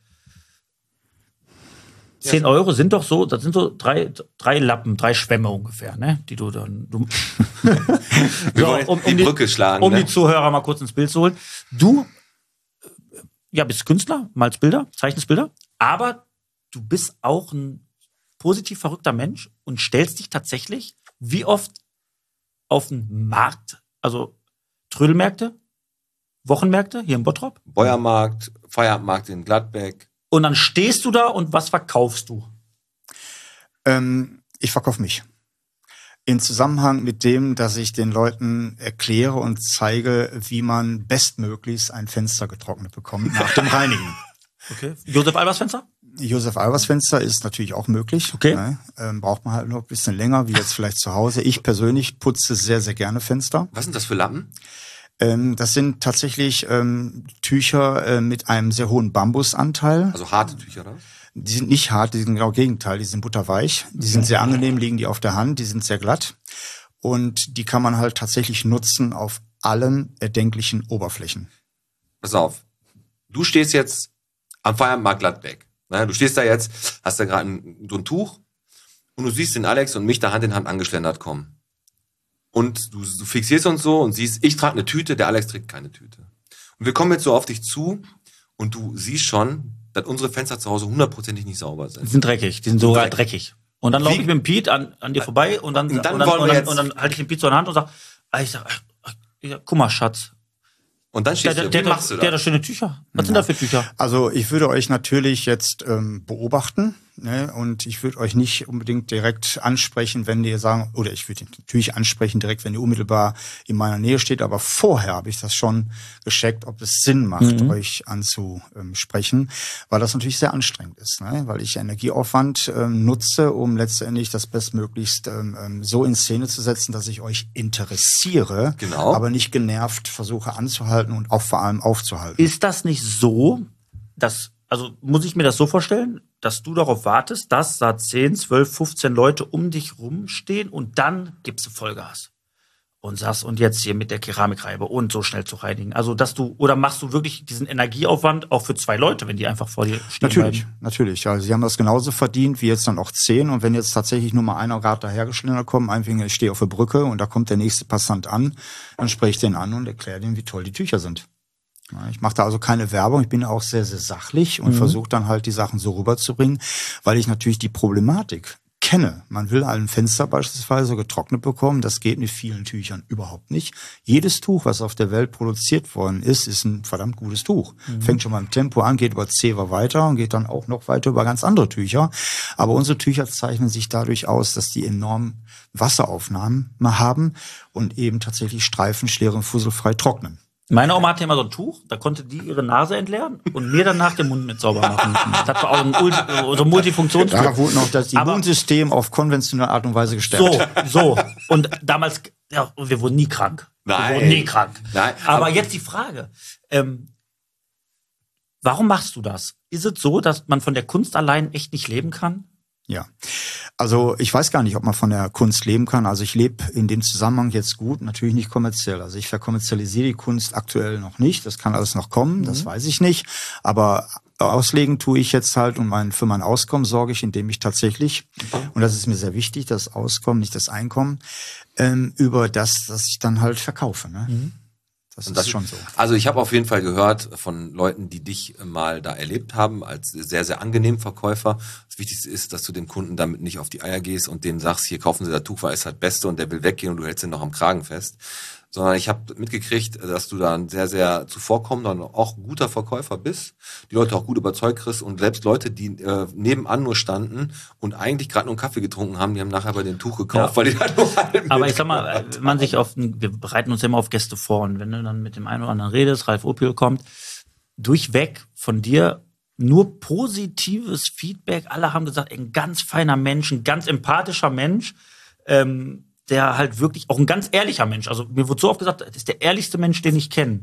10 Euro sind doch so, das sind so drei Lappen, 3 Schwämme ungefähr, ne? Die du dann. Wir wollen jetzt die Brücke schlagen. Um ne? die Zuhörer mal kurz ins Bild zu holen. Du bist Künstler, malst Bilder, zeichnest Bilder, aber du bist auch ein positiv verrückter Mensch und stellst dich tatsächlich wie oft auf den Markt, also Trödelmärkte, Wochenmärkte hier in Bottrop, Bäuermarkt, Feierabendmarkt in Gladbeck. und dann stehst du da und was verkaufst du? Ich verkaufe mich. In Zusammenhang mit dem, dass ich den Leuten erkläre und zeige, wie man bestmöglichst ein Fenster getrocknet bekommt nach dem Reinigen. Okay. Josef Albers Fenster? Josef Albers Fenster ist natürlich auch möglich. Okay. Ne? Braucht man halt noch ein bisschen länger, wie jetzt vielleicht zu Hause. Ich persönlich putze sehr, sehr gerne Fenster. Was sind das für Lappen? Das sind tatsächlich Tücher mit einem sehr hohen Bambusanteil. Also harte Tücher, oder? Die sind nicht hart, die sind genau Gegenteil, die sind butterweich. Die sind sehr angenehm, liegen die auf der Hand, die sind sehr glatt. Und die kann man halt tatsächlich nutzen auf allen erdenklichen Oberflächen. Pass auf. Du stehst jetzt am Feierabendmarkt Gladbeck. Ne? Du stehst da jetzt, hast da gerade so ein Tuch und du siehst den Alex und mich da Hand in Hand angeschlendert kommen. Und du fixierst uns so und siehst, ich trage eine Tüte, der Alex trägt keine Tüte. Und wir kommen jetzt so auf dich zu und du siehst schon, dass unsere Fenster zu Hause 100%ig nicht sauber Die sind. sind dreckig, die sind sogar dreckig. Und dann laufe ich mit dem Piet an dir vorbei und dann wollen wir jetzt- halte ich den Piet so in der Hand und sag, guck mal, Schatz, Und dann stehst du, wie machst du der hat das? da schöne Tücher. Was sind das für Tücher? Also ich würde euch natürlich jetzt beobachten, ne? Und ich würde euch nicht unbedingt direkt ansprechen, wenn ihr sagen, oder ich würde natürlich ansprechen direkt, wenn ihr unmittelbar in meiner Nähe steht, aber vorher habe ich das schon gecheckt, ob es Sinn macht, euch anzusprechen, weil das natürlich sehr anstrengend ist, ne? Weil ich Energieaufwand nutze, um letztendlich das bestmöglichst so in Szene zu setzen, dass ich euch interessiere, Genau. aber nicht genervt versuche anzuhalten und auch vor allem aufzuhalten. Ist das nicht so, also muss ich mir das so vorstellen, dass du darauf wartest, dass da 10, 12, 15 Leute um dich rumstehen und dann gibst du Vollgas und sagst, und jetzt hier mit der Keramikreibe und so schnell zu reinigen. Also, oder machst du wirklich diesen Energieaufwand auch für 2 Leute, wenn die einfach vor dir stehen bleiben? Natürlich. Also sie haben das genauso verdient wie jetzt dann auch 10. Und wenn jetzt tatsächlich nur mal einer gerade dahergeschlendert kommt, einfach ich stehe auf der Brücke und da kommt der nächste Passant an, dann spreche ich den an und erkläre dem, wie toll die Tücher sind. Ich mache da also keine Werbung, ich bin auch sehr, sehr sachlich und versuche dann halt die Sachen so rüberzubringen, weil ich natürlich die Problematik kenne. Man will ein Fenster beispielsweise getrocknet bekommen, das geht mit vielen Tüchern überhaupt nicht. Jedes Tuch, was auf der Welt produziert worden ist ein verdammt gutes Tuch. Fängt schon beim Tempo an, geht über Zewa weiter und geht dann auch noch weiter über ganz andere Tücher. Aber unsere Tücher zeichnen sich dadurch aus, dass die enorm Wasseraufnahmen haben und eben tatsächlich streifenschwer und fusselfrei trocknen. Meine Oma hatte immer so ein Tuch, da konnte die ihre Nase entleeren und mir danach den Mund mit sauber machen. Das war auch so ein Multifunktionstuch. Da wurde noch das Immunsystem auf konventionelle Art und Weise gestärkt. So. Und damals, ja, wir wurden nie krank. Nein. Wir wurden nie krank. Nein. Aber jetzt die Frage, warum machst du das? Ist es so, dass man von der Kunst allein echt nicht leben kann? Ja, also ich weiß gar nicht, ob man von der Kunst leben kann. Also ich lebe in dem Zusammenhang jetzt gut, natürlich nicht kommerziell. Also ich verkommerzialisiere die Kunst aktuell noch nicht. Das kann alles noch kommen, das weiß ich nicht. Aber auslegen tue ich jetzt halt und für mein Auskommen sorge ich, indem ich tatsächlich, und das ist mir sehr wichtig, das Auskommen, nicht das Einkommen, über das ich dann halt verkaufe. Ne? Das ist schon so. Also ich habe auf jeden Fall gehört von Leuten, die dich mal da erlebt haben, als sehr, sehr angenehmen Verkäufer. Das Wichtigste ist, dass du dem Kunden damit nicht auf die Eier gehst und denen sagst, hier kaufen Sie das Tuch, weil es halt Beste und der will weggehen und du hältst ihn noch am Kragen fest. Sondern ich habe mitgekriegt, dass du da ein sehr, sehr zuvorkommender und auch guter Verkäufer bist, die Leute auch gut überzeugt kriegst und selbst Leute, die nebenan nur standen und eigentlich gerade nur einen Kaffee getrunken haben, die haben nachher bei dem Tuch gekauft, weil die da nur Aber ich sag mal, wenn man sich wir bereiten uns ja immer auf Gäste vor und wenn du dann mit dem einen oder anderen redest, Ralf Opiel kommt, durchweg von dir nur positives Feedback. Alle haben gesagt, ein ganz feiner Mensch, ein ganz empathischer Mensch, der halt wirklich auch ein ganz ehrlicher Mensch. Also mir wurde so oft gesagt, das ist der ehrlichste Mensch, den ich kenne.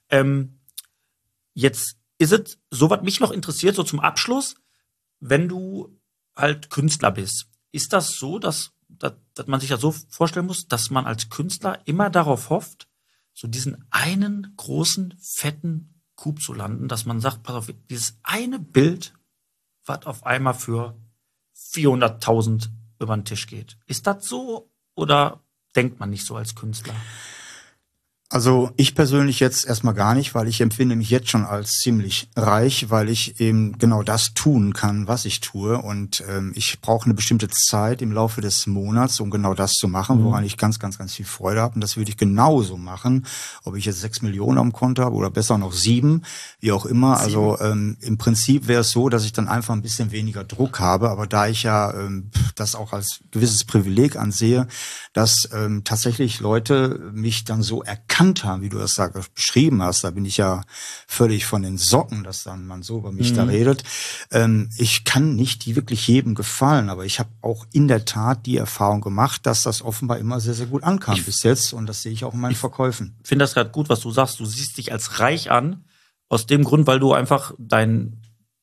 Jetzt ist es, so was mich noch interessiert, so zum Abschluss, wenn du halt Künstler bist, ist das so, dass man sich ja so vorstellen muss, dass man als Künstler immer darauf hofft, so diesen einen großen, fetten Coup zu landen, dass man sagt, pass auf, dieses eine Bild, was auf einmal für 400.000 über den Tisch geht. Ist das so? Oder denkt man nicht so als Künstler? Also ich persönlich jetzt erstmal gar nicht, weil ich empfinde mich jetzt schon als ziemlich reich, weil ich eben genau das tun kann, was ich tue. Und ich brauche eine bestimmte Zeit im Laufe des Monats, um genau das zu machen, woran ich ganz, ganz, ganz viel Freude habe. Und das würde ich genauso machen, ob ich jetzt 6 Millionen am Konto habe oder besser noch 7, wie auch immer. 7. Also im Prinzip wäre es so, dass ich dann einfach ein bisschen weniger Druck habe. Aber da ich ja das auch als gewisses Privileg ansehe, dass tatsächlich Leute mich dann so erkannt haben, wie du das da beschrieben hast, da bin ich ja völlig von den Socken, dass dann man so über mich da redet. Ich kann nicht die wirklich jedem gefallen, aber ich habe auch in der Tat die Erfahrung gemacht, dass das offenbar immer sehr, sehr gut ankam bis jetzt und das sehe ich auch in meinen Verkäufen. Ich finde das gerade gut, was du sagst. Du siehst dich als reich an, aus dem Grund, weil du einfach dein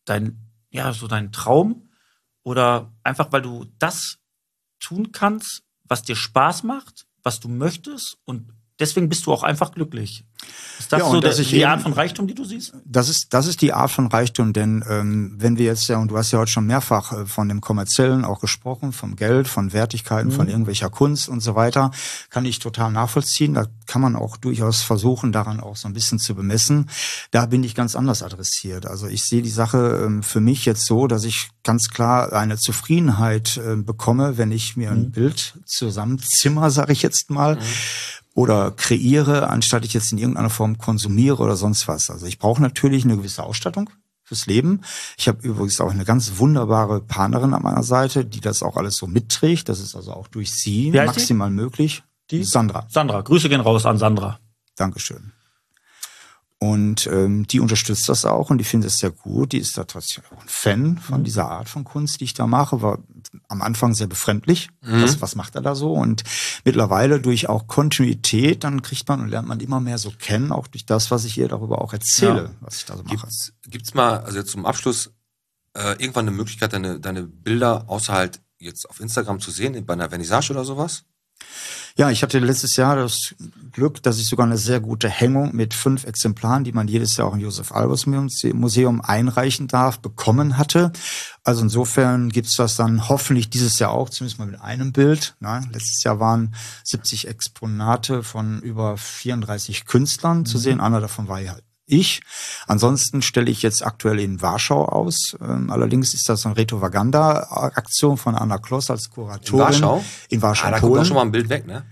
Traum oder einfach, weil du das tun kannst, was dir Spaß macht, was du möchtest und deswegen bist du auch einfach glücklich. Ist das so die Art von Reichtum, die du siehst? Das ist die Art von Reichtum, denn wenn wir jetzt und du hast ja heute schon mehrfach von dem Kommerziellen auch gesprochen, vom Geld, von Wertigkeiten, von irgendwelcher Kunst und so weiter, kann ich total nachvollziehen. Da kann man auch durchaus versuchen, daran auch so ein bisschen zu bemessen. Da bin ich ganz anders adressiert. Also ich sehe die Sache für mich jetzt so, dass ich ganz klar eine Zufriedenheit bekomme, wenn ich mir ein Bild zusammenzimmer, sage ich jetzt mal, oder kreiere, anstatt ich jetzt in irgendeiner Form konsumiere oder sonst was. Also ich brauche natürlich eine gewisse Ausstattung fürs Leben. Ich habe übrigens auch eine ganz wunderbare Partnerin an meiner Seite, die das auch alles so mitträgt. Das ist also auch durch sie maximal möglich. Die Sandra. Sandra, Grüße gehen raus an Sandra. Dankeschön. Und die unterstützt das auch und die findet es sehr gut. Die ist da tatsächlich auch ein Fan von dieser Art von Kunst, die ich da mache. War am Anfang sehr befremdlich. Was macht er da so? Und mittlerweile durch auch Kontinuität, dann kriegt man und lernt man immer mehr so kennen, auch durch das, was ich ihr darüber auch erzähle, was ich da so mache. Gibt's mal, also jetzt zum Abschluss, irgendwann eine Möglichkeit, deine Bilder außer halt jetzt auf Instagram zu sehen, bei einer Vernissage oder sowas? Ja, ich hatte letztes Jahr das Glück, dass ich sogar eine sehr gute Hängung mit 5 Exemplaren, die man jedes Jahr auch im Josef-Albers-Museum einreichen darf, bekommen hatte. Also insofern gibt's das dann hoffentlich dieses Jahr auch, zumindest mal mit einem Bild. Letztes Jahr waren 70 Exponate von über 34 Künstlern zu sehen. Einer davon war ich. Ansonsten stelle ich jetzt aktuell in Warschau aus. Allerdings ist das eine Retroganda-Aktion von Anna Kloss als Kuratorin. In Warschau? In Warschau, Da kommt auch schon mal ein Bild weg, ne?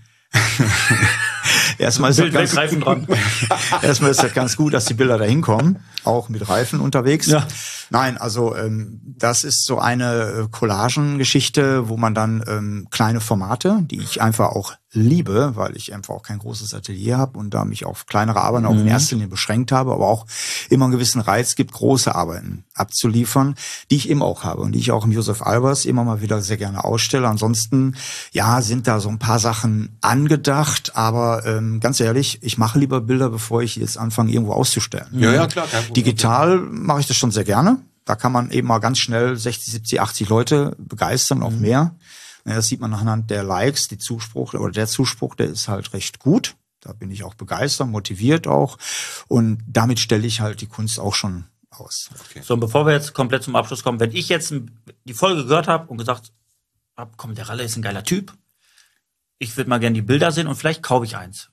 Erstmal ist Bild weg, Reifen dran. Erstmal ist das ganz gut, dass die Bilder da hinkommen, auch mit Reifen unterwegs. Ja. Nein, also das ist so eine Collagengeschichte, wo man dann kleine Formate, die ich einfach auch liebe, weil ich einfach auch kein großes Atelier habe und da mich auf kleinere Arbeiten auch in erster Linie beschränkt habe, aber auch immer einen gewissen Reiz gibt, große Arbeiten abzuliefern, die ich eben auch habe und die ich auch im Josef Albers immer mal wieder sehr gerne ausstelle. Ansonsten, ja, sind da so ein paar Sachen angedacht, aber ganz ehrlich, ich mache lieber Bilder, bevor ich jetzt anfange, irgendwo auszustellen. Ja, klar. Kein Problem. Digital mache ich das schon sehr gerne. Da kann man eben mal ganz schnell 60, 70, 80 Leute begeistern, auch mehr. Das sieht man anhand der Likes, der Zuspruch, der ist halt recht gut. Da bin ich auch begeistert, motiviert auch. Und damit stelle ich halt die Kunst auch schon aus. Okay. So, und bevor wir jetzt komplett zum Abschluss kommen, wenn ich jetzt die Folge gehört habe und gesagt habe, komm, der Ralle ist ein geiler Typ, ich würde mal gerne die Bilder sehen und vielleicht kaufe ich eins.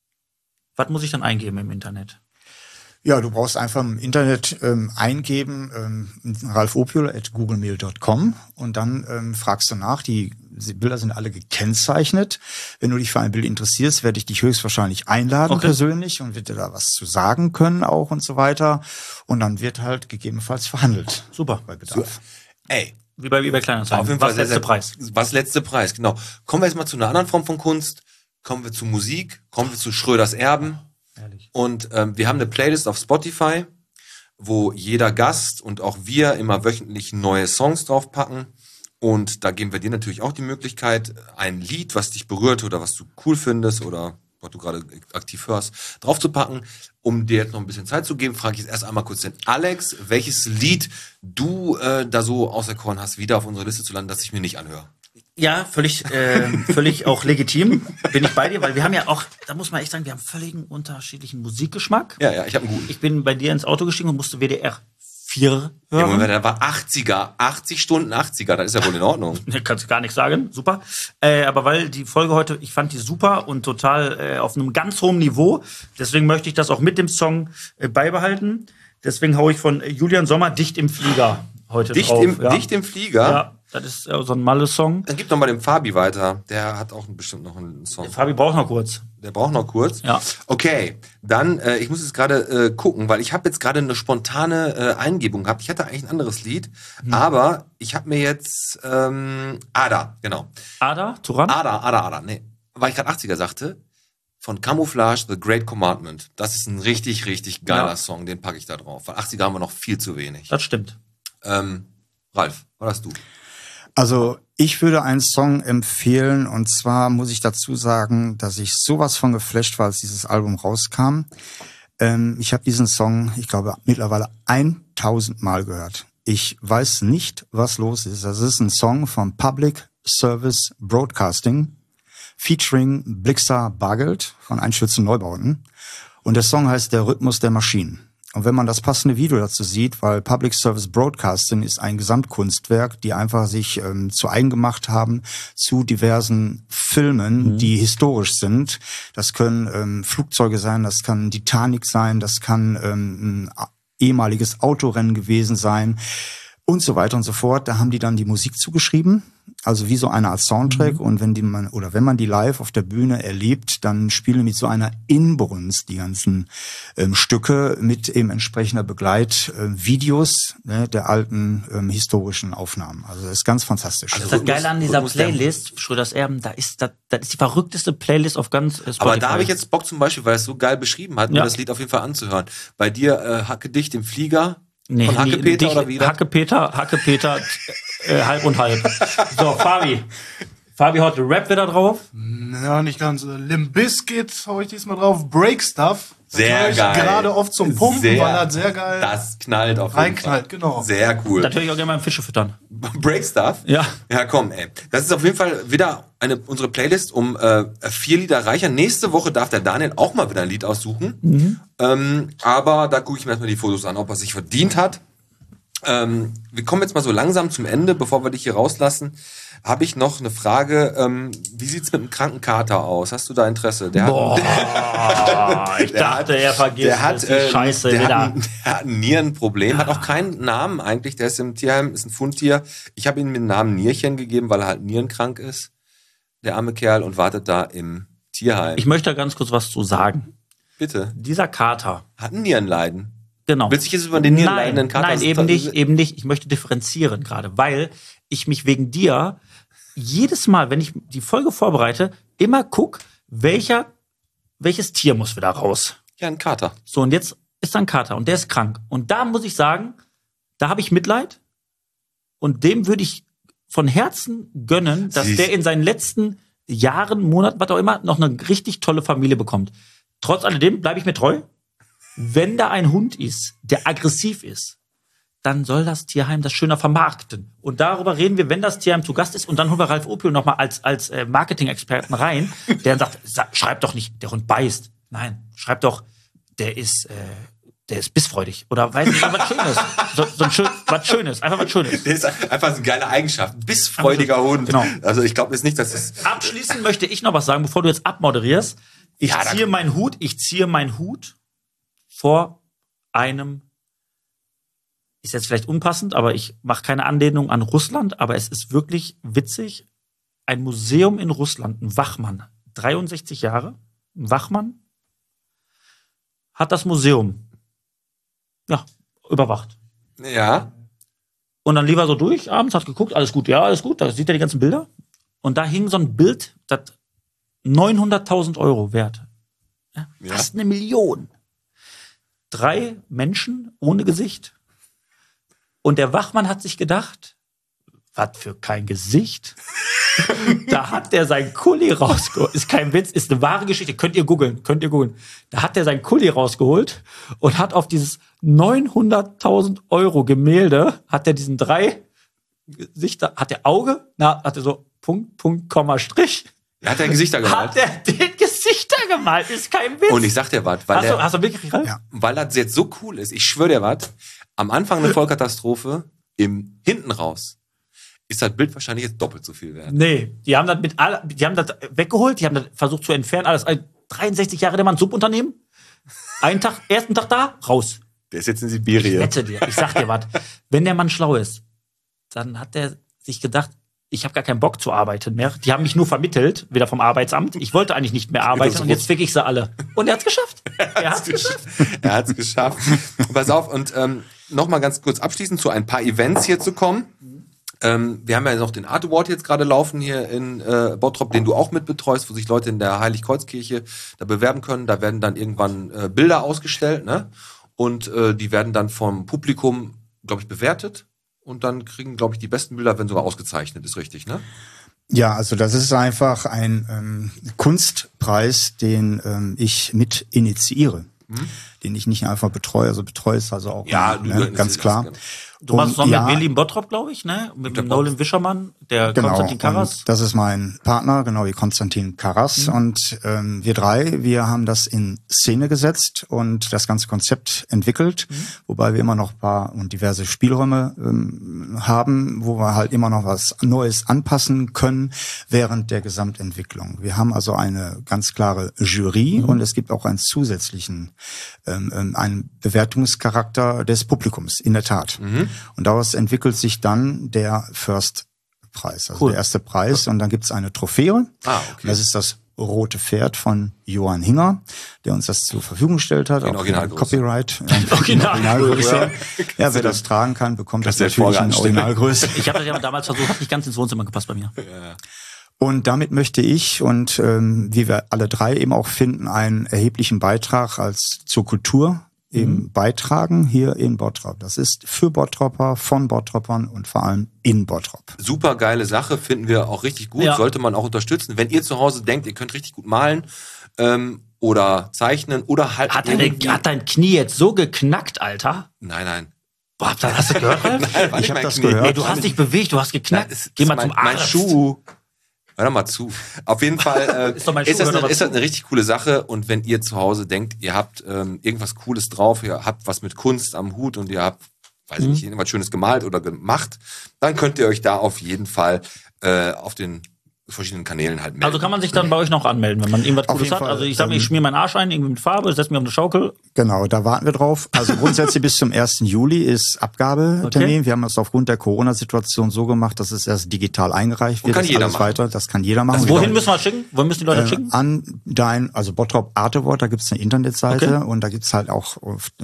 Was muss ich dann eingeben im Internet? Ja, du brauchst einfach im Internet eingeben, ralfopiol@googlemail.com und dann fragst du nach. Die Bilder sind alle gekennzeichnet. Wenn du dich für ein Bild interessierst, werde ich dich höchstwahrscheinlich einladen persönlich und wird dir da was zu sagen können auch und so weiter. Und dann wird halt gegebenenfalls verhandelt. Super. Bei Bedarf. Ey, Wie bei eBay Kleinanzeigen. auf jeden Fall Was letzte Preis? Was letzte Preis, genau. Kommen wir jetzt mal zu einer anderen Form von Kunst. Kommen wir zu Musik. Kommen wir zu Schröders Erben. Ehrlich. Und wir haben eine Playlist auf Spotify, wo jeder Gast und auch wir immer wöchentlich neue Songs draufpacken. Und da geben wir dir natürlich auch die Möglichkeit, ein Lied, was dich berührt oder was du cool findest oder was du gerade aktiv hörst, draufzupacken. Um dir jetzt noch ein bisschen Zeit zu geben, frage ich jetzt erst einmal kurz den Alex, welches Lied du da so auserkoren hast, wieder auf unsere Liste zu landen, dass ich mir nicht anhöre. Ja, völlig auch legitim. Bin ich bei dir, weil wir haben ja auch, da muss man echt sagen, wir haben völlig unterschiedlichen Musikgeschmack. Ja, ich habe einen guten. Ich bin bei dir ins Auto gestiegen und musste WDR 4 Ja, hören. Moment, der war 80er, 80 Stunden 80er, das ist ja wohl in Ordnung. Kannst du gar nichts sagen, super. Aber weil die Folge heute, ich fand die super und total auf einem ganz hohen Niveau, deswegen möchte ich das auch mit dem Song beibehalten. Deswegen haue ich von Julian Sommer Dicht im Flieger heute drauf. Dicht im Flieger? Ja, das ist so ein Malle-Song. Dann gib doch mal dem Fabi weiter. Der hat auch bestimmt noch einen Song. Fabi braucht noch kurz. Der braucht noch kurz? Ja. Okay, dann, ich muss jetzt gerade gucken, weil ich habe jetzt gerade eine spontane Eingebung gehabt. Ich hatte eigentlich ein anderes Lied, aber ich habe mir jetzt Ada, genau. Ada, Turan? Ada, nee. Weil ich gerade 80er sagte, von Camouflage, The Great Commandment. Das ist ein richtig, richtig geiler Song, den packe ich da drauf. Weil 80er haben wir noch viel zu wenig. Das stimmt. Ralf, was hast du? Also ich würde einen Song empfehlen und zwar muss ich dazu sagen, dass ich sowas von geflasht war, als dieses Album rauskam. Ich habe diesen Song, ich glaube, mittlerweile 1000 Mal gehört. Ich weiß nicht, was los ist. Das ist ein Song von Public Service Broadcasting featuring Blixa Bargeld von Einstürzen Neubauten. Und der Song heißt Der Rhythmus der Maschinen. Und wenn man das passende Video dazu sieht, weil Public Service Broadcasting ist ein Gesamtkunstwerk, die einfach sich zu eigen gemacht haben zu diversen Filmen, die historisch sind. Das können Flugzeuge sein, das kann Titanic sein, das kann ein ehemaliges Autorennen gewesen sein und so weiter und so fort. Da haben die dann die Musik zugeschrieben, also wie so eine Art Soundtrack. Und wenn man die live auf der Bühne erlebt, dann spielen mit so einer Inbrunst die ganzen Stücke mit eben entsprechender Begleitvideos der alten historischen Aufnahmen. Also das ist ganz fantastisch. Also das Geile an dieser Playlist, Schröders Erben, das ist die verrückteste Playlist auf ganz Spotify. Aber da habe ich jetzt Bock zum Beispiel, weil es so geil beschrieben hat, mir das Lied auf jeden Fall anzuhören. Bei dir Hacke dicht im Flieger. Nee, von Hackepeter oder wie? Hackepeter, halb und halb. So, Fabi haut den Rap wieder drauf. Ja, nicht ganz. Limp Bizkit hau ich diesmal drauf. Break Stuff. Sehr geil. Gerade oft zum Pumpen, weil das sehr geil Das knallt auf jeden reinknallt, Fall. genau. Sehr cool. Das höre ich auch gerne mal im Fische füttern. Break Stuff? Ja. Ja, komm, ey. Das ist auf jeden Fall wieder unsere Playlist um 4 Lieder reicher. Nächste Woche darf der Daniel auch mal wieder ein Lied aussuchen. Aber da gucke ich mir erstmal die Fotos an, ob er sich verdient hat. Wir kommen jetzt mal so langsam zum Ende, bevor wir dich hier rauslassen. Habe ich noch eine Frage. Wie sieht's mit einem kranken Kater aus? Hast du da Interesse? Ich dachte, er vergisst die Scheiße der wieder. Hat ein Nierenproblem, hat auch keinen Namen eigentlich. Der ist im Tierheim, ist ein Fundtier. Ich habe ihm den Namen Nierchen gegeben, weil er halt nierenkrank ist. Der arme Kerl und wartet da im Tierheim. Ich möchte da ganz kurz was zu sagen. Bitte. Dieser Kater. Hat ein Nierenleiden. Genau. Willst du dich jetzt über den nierenleidenden Kater... Nein, eben nicht. Ich möchte differenzieren gerade, weil ich mich wegen dir jedes Mal, wenn ich die Folge vorbereite, immer guck, welches Tier muss wieder raus. Ja, ein Kater. So, und jetzt ist da ein Kater und der ist krank. Und da muss ich sagen, da habe ich Mitleid und dem würde ich von Herzen gönnen, dass der in seinen letzten Jahren, Monaten, was auch immer, noch eine richtig tolle Familie bekommt. Trotz alledem bleibe ich mir treu. Wenn da ein Hund ist, der aggressiv ist, dann soll das Tierheim das schöner vermarkten. Und darüber reden wir, wenn das Tierheim zu Gast ist. Und dann holen wir Ralf Opio nochmal als Marketing-Experten rein, der dann sagt, schreib doch nicht, der Hund beißt. Nein, schreib doch, der ist bissfreudig. Oder weiß nicht, was Schönes. Was Schönes, einfach was Schönes. Der ist einfach so eine geile Eigenschaft. Bissfreudiger Hund. Genau. Also ich glaube jetzt nicht, dass es... Abschließend möchte ich noch was sagen, bevor du jetzt abmoderierst. Ich ziehe meinen Hut vor einem, ist jetzt vielleicht unpassend, aber ich mache keine Anlehnung an Russland, aber es ist wirklich witzig. Ein Museum in Russland, ein Wachmann, 63 Jahre, ein Wachmann, hat das Museum überwacht. Ja. Und dann lief er so durch, abends hat geguckt, alles gut, da sieht er die ganzen Bilder. Und da hing so ein Bild, das 900.000 Euro wert. Ja, fast 1 Million. 3 Menschen ohne Gesicht. Und der Wachmann hat sich gedacht, was für kein Gesicht. Da hat der sein Kuli rausgeholt. Ist kein Witz, ist eine wahre Geschichte. Könnt ihr googeln. Da hat der sein Kuli rausgeholt und hat auf dieses 900.000 Euro Gemälde, hat er diesen 3 Gesichter, hat der Auge, hat er so Punkt, Komma, Strich. Hat er Gesichter gemalt? Hat er den Gesichter gemalt, ist kein Witz. Und ich sag dir was, hast du wirklich, Ralf? Ja. Weil das jetzt so cool ist, ich schwöre dir was, am Anfang eine Vollkatastrophe, hinten raus, ist das Bild wahrscheinlich jetzt doppelt so viel wert. Nee, die haben das weggeholt, die haben das versucht zu entfernen, alles 63 Jahre der Mann, Subunternehmen, ersten Tag da, raus. Der ist jetzt in Sibirien. Ich wette dir, ich sag dir was, wenn der Mann schlau ist, dann hat der sich gedacht, ich habe gar keinen Bock zu arbeiten mehr. Die haben mich nur vermittelt, wieder vom Arbeitsamt. Ich wollte eigentlich nicht mehr arbeiten und jetzt fick ich sie alle. Und er hat's geschafft. Er hat's geschafft. Pass auf, und noch mal ganz kurz abschließend zu ein paar Events hier zu kommen. Wir haben ja noch den Art Award jetzt gerade laufen hier in Bottrop, den du auch mit betreust, wo sich Leute in der Heiligkreuzkirche da bewerben können. Da werden dann irgendwann Bilder ausgestellt, ne? Und die werden dann vom Publikum, glaube ich, bewertet. Und dann kriegen, glaube ich, die besten Bilder werden sogar ausgezeichnet, ist richtig, ne? Ja, also das ist einfach ein Kunstpreis, den ich mit initiiere, den ich nicht einfach betreue. Also betreue ist also auch ganz klar. Du machst es noch mit Willi Bottrop, glaube ich, ne? Mit dem Nolan Wischermann, der Konstantin Karras. Das ist mein Partner, genau wie Konstantin Karras. Und wir 3, wir haben das in Szene gesetzt und das ganze Konzept entwickelt, wobei wir immer noch ein paar und diverse Spielräume haben, wo wir halt immer noch was Neues anpassen können während der Gesamtentwicklung. Wir haben also eine ganz klare Jury und es gibt auch einen zusätzlichen einen Bewertungscharakter des Publikums, in der Tat. Und daraus entwickelt sich dann der First Preis, also der erste Preis. Und dann gibt's eine Trophäe. Okay. Und das ist das rote Pferd von Johann Hinger, der uns das zur Verfügung gestellt hat. In Originalgröße. Copyright. Originalgröße. Ja, wer das tragen kann, bekommt das natürlich in Originalgröße. Ich habe das ja damals versucht, hat nicht ganz ins Wohnzimmer gepasst bei mir. Ja. Und damit möchte ich und wie wir alle 3 eben auch finden, einen erheblichen Beitrag zur Kultur eben beitragen hier in Bottrop. Das ist für Bottropper, von Bottropern und vor allem in Bottrop. Super geile Sache, finden wir auch richtig gut, sollte man auch unterstützen. Wenn ihr zu Hause denkt, ihr könnt richtig gut malen oder zeichnen oder halt... Hat dein Knie jetzt so geknackt, Alter? Nein. Boah, hast du gehört, Ralf? Nein, ich habe das gehört. Nee, du hast dich bewegt, du hast geknackt. Geh mal zum Arzt. Mein Schuh. Hör doch mal zu. Auf jeden Fall ist das eine richtig coole Sache. Und wenn ihr zu Hause denkt, ihr habt irgendwas Cooles drauf, ihr habt was mit Kunst am Hut und ihr habt weiß ich nicht, irgendwas Schönes gemalt oder gemacht, dann könnt ihr euch da auf jeden Fall auf den verschiedenen Kanälen halt melden. Also kann man sich dann bei euch noch anmelden, wenn man irgendwas Cooles hat? Fall, Also ich sag mir, ich schmier meinen Arsch ein, irgendwie mit Farbe, setze mich auf eine Schaukel. Genau, da warten wir drauf. Also grundsätzlich bis zum 1. Juli ist Abgabetermin. Okay. Wir haben das aufgrund der Corona-Situation so gemacht, dass es erst digital eingereicht wird. kann Das jeder alles machen. weiter. Das kann jeder machen. Wohin müssen wir das schicken? Wohin müssen die Leute das schicken? An also Bottrop Artewort, da gibt's eine Internetseite und da gibt's halt auch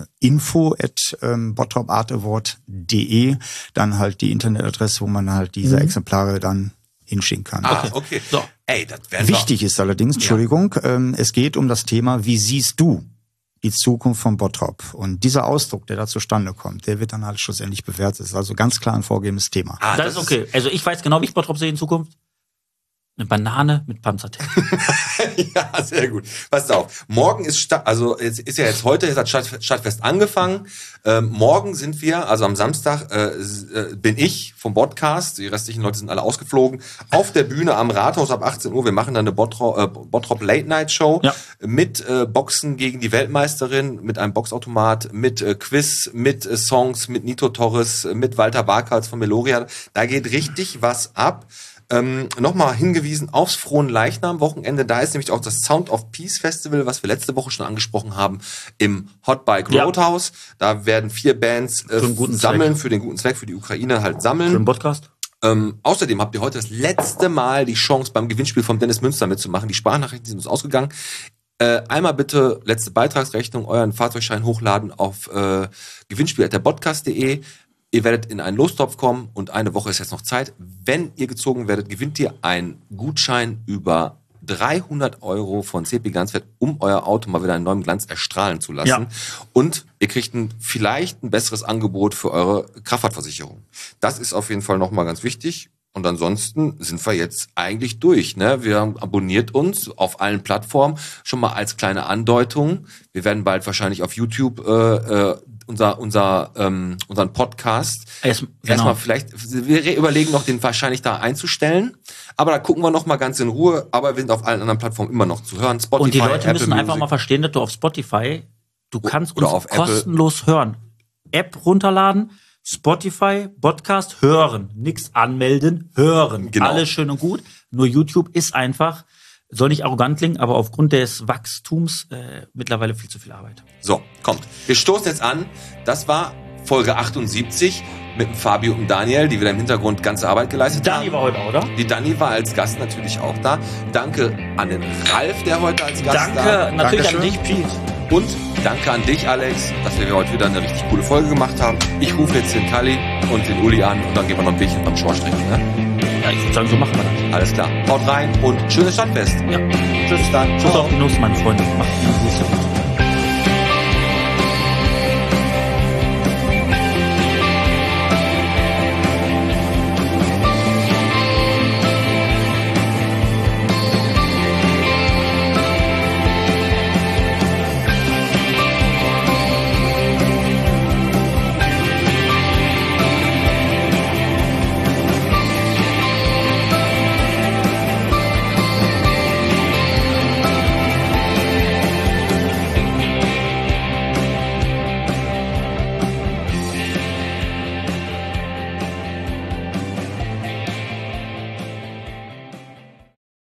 info@bottropartewort.de, dann halt die Internetadresse, wo man halt diese Exemplare dann hinschicken kann. Okay. So. Ey, das wäre Wichtig ist allerdings, Entschuldigung, es geht um das Thema, wie siehst du die Zukunft von Bottrop? Und dieser Ausdruck, der da zustande kommt, der wird dann halt schlussendlich bewertet. Das ist also ganz klar ein vorgegebenes Thema. Das ist okay. Also ich weiß genau, wie ich Bottrop sehe in Zukunft. Eine Banane mit Panzertape. Ja, sehr gut. Pass auf. Morgen ist heute hat Stadtfest angefangen. Morgen sind wir, also am Samstag, bin ich vom Podcast, die restlichen Leute sind alle ausgeflogen, auf der Bühne am Rathaus ab 18 Uhr. Wir machen dann eine Bottrop Late Night Show mit Boxen gegen die Weltmeisterin, mit einem Boxautomat, mit Quiz, mit Songs, mit Nito Torres, mit Walter Barkals von Meloria. Da geht richtig was ab. Nochmal hingewiesen aufs Fronleichnam-Wochenende. Da ist nämlich auch das Sound of Peace Festival, was wir letzte Woche schon angesprochen haben, im Hot Bike Roadhouse. Da werden 4 Bands sammeln, für den guten Zweck, für die Ukraine halt sammeln. Für den Podcast. Außerdem habt ihr heute das letzte Mal die Chance, beim Gewinnspiel von Dennis Münster mitzumachen. Die Sprachnachrichten sind uns ausgegangen. Einmal bitte letzte Beitragsrechnung, euren Fahrzeugschein hochladen auf gewinnspiel@derpodcast.de. Ihr werdet in einen Lostopf kommen und eine Woche ist jetzt noch Zeit. Wenn ihr gezogen werdet, gewinnt ihr einen Gutschein über 300 € von CP Ganzwert, um euer Auto mal wieder in neuem Glanz erstrahlen zu lassen. Ja. Und ihr kriegt vielleicht ein besseres Angebot für eure Kraftfahrtversicherung. Das ist auf jeden Fall nochmal ganz wichtig. Und ansonsten sind wir jetzt eigentlich durch, ne? Wir haben abonniert uns auf allen Plattformen, schon mal als kleine Andeutung. Wir werden bald wahrscheinlich auf YouTube unseren Podcast erstmal vielleicht, wir überlegen noch, den wahrscheinlich da einzustellen, aber da gucken wir noch mal ganz in Ruhe, aber wir sind auf allen anderen Plattformen immer noch zu hören. Spotify, Und die Leute Apple müssen einfach Music. mal verstehen, dass du auf Spotify, du kannst oder uns auf kostenlos hören. App runterladen, Spotify, Podcast, hören. Nix anmelden, hören. Genau. Alles schön und gut. Nur YouTube ist einfach, soll nicht arrogant klingen, aber aufgrund des Wachstums mittlerweile viel zu viel Arbeit. So, kommt. Wir stoßen jetzt an. Das war Folge 78 mit dem Fabio und Daniel, die wieder im Hintergrund ganze Arbeit geleistet haben. Dani war heute auch, oder? Die Dani war als Gast natürlich auch da. Danke an den Ralf, der heute als Gast da war. Danke natürlich an Dankeschön. dich, Pete. Und danke an dich, Alex, dass wir heute wieder eine richtig coole Folge gemacht haben. Ich rufe jetzt den Kalli und den Uli an und dann gehen wir noch ein Bierchen beim Schorsch trinken. Ne? Ja, ich würde sagen, so machen wir das. Alles klar. Haut rein und schönes Stadtfest. Ja. Tschüss dann. Tschüss auf die Nuss, meine Freunde. Macht einen Gruß.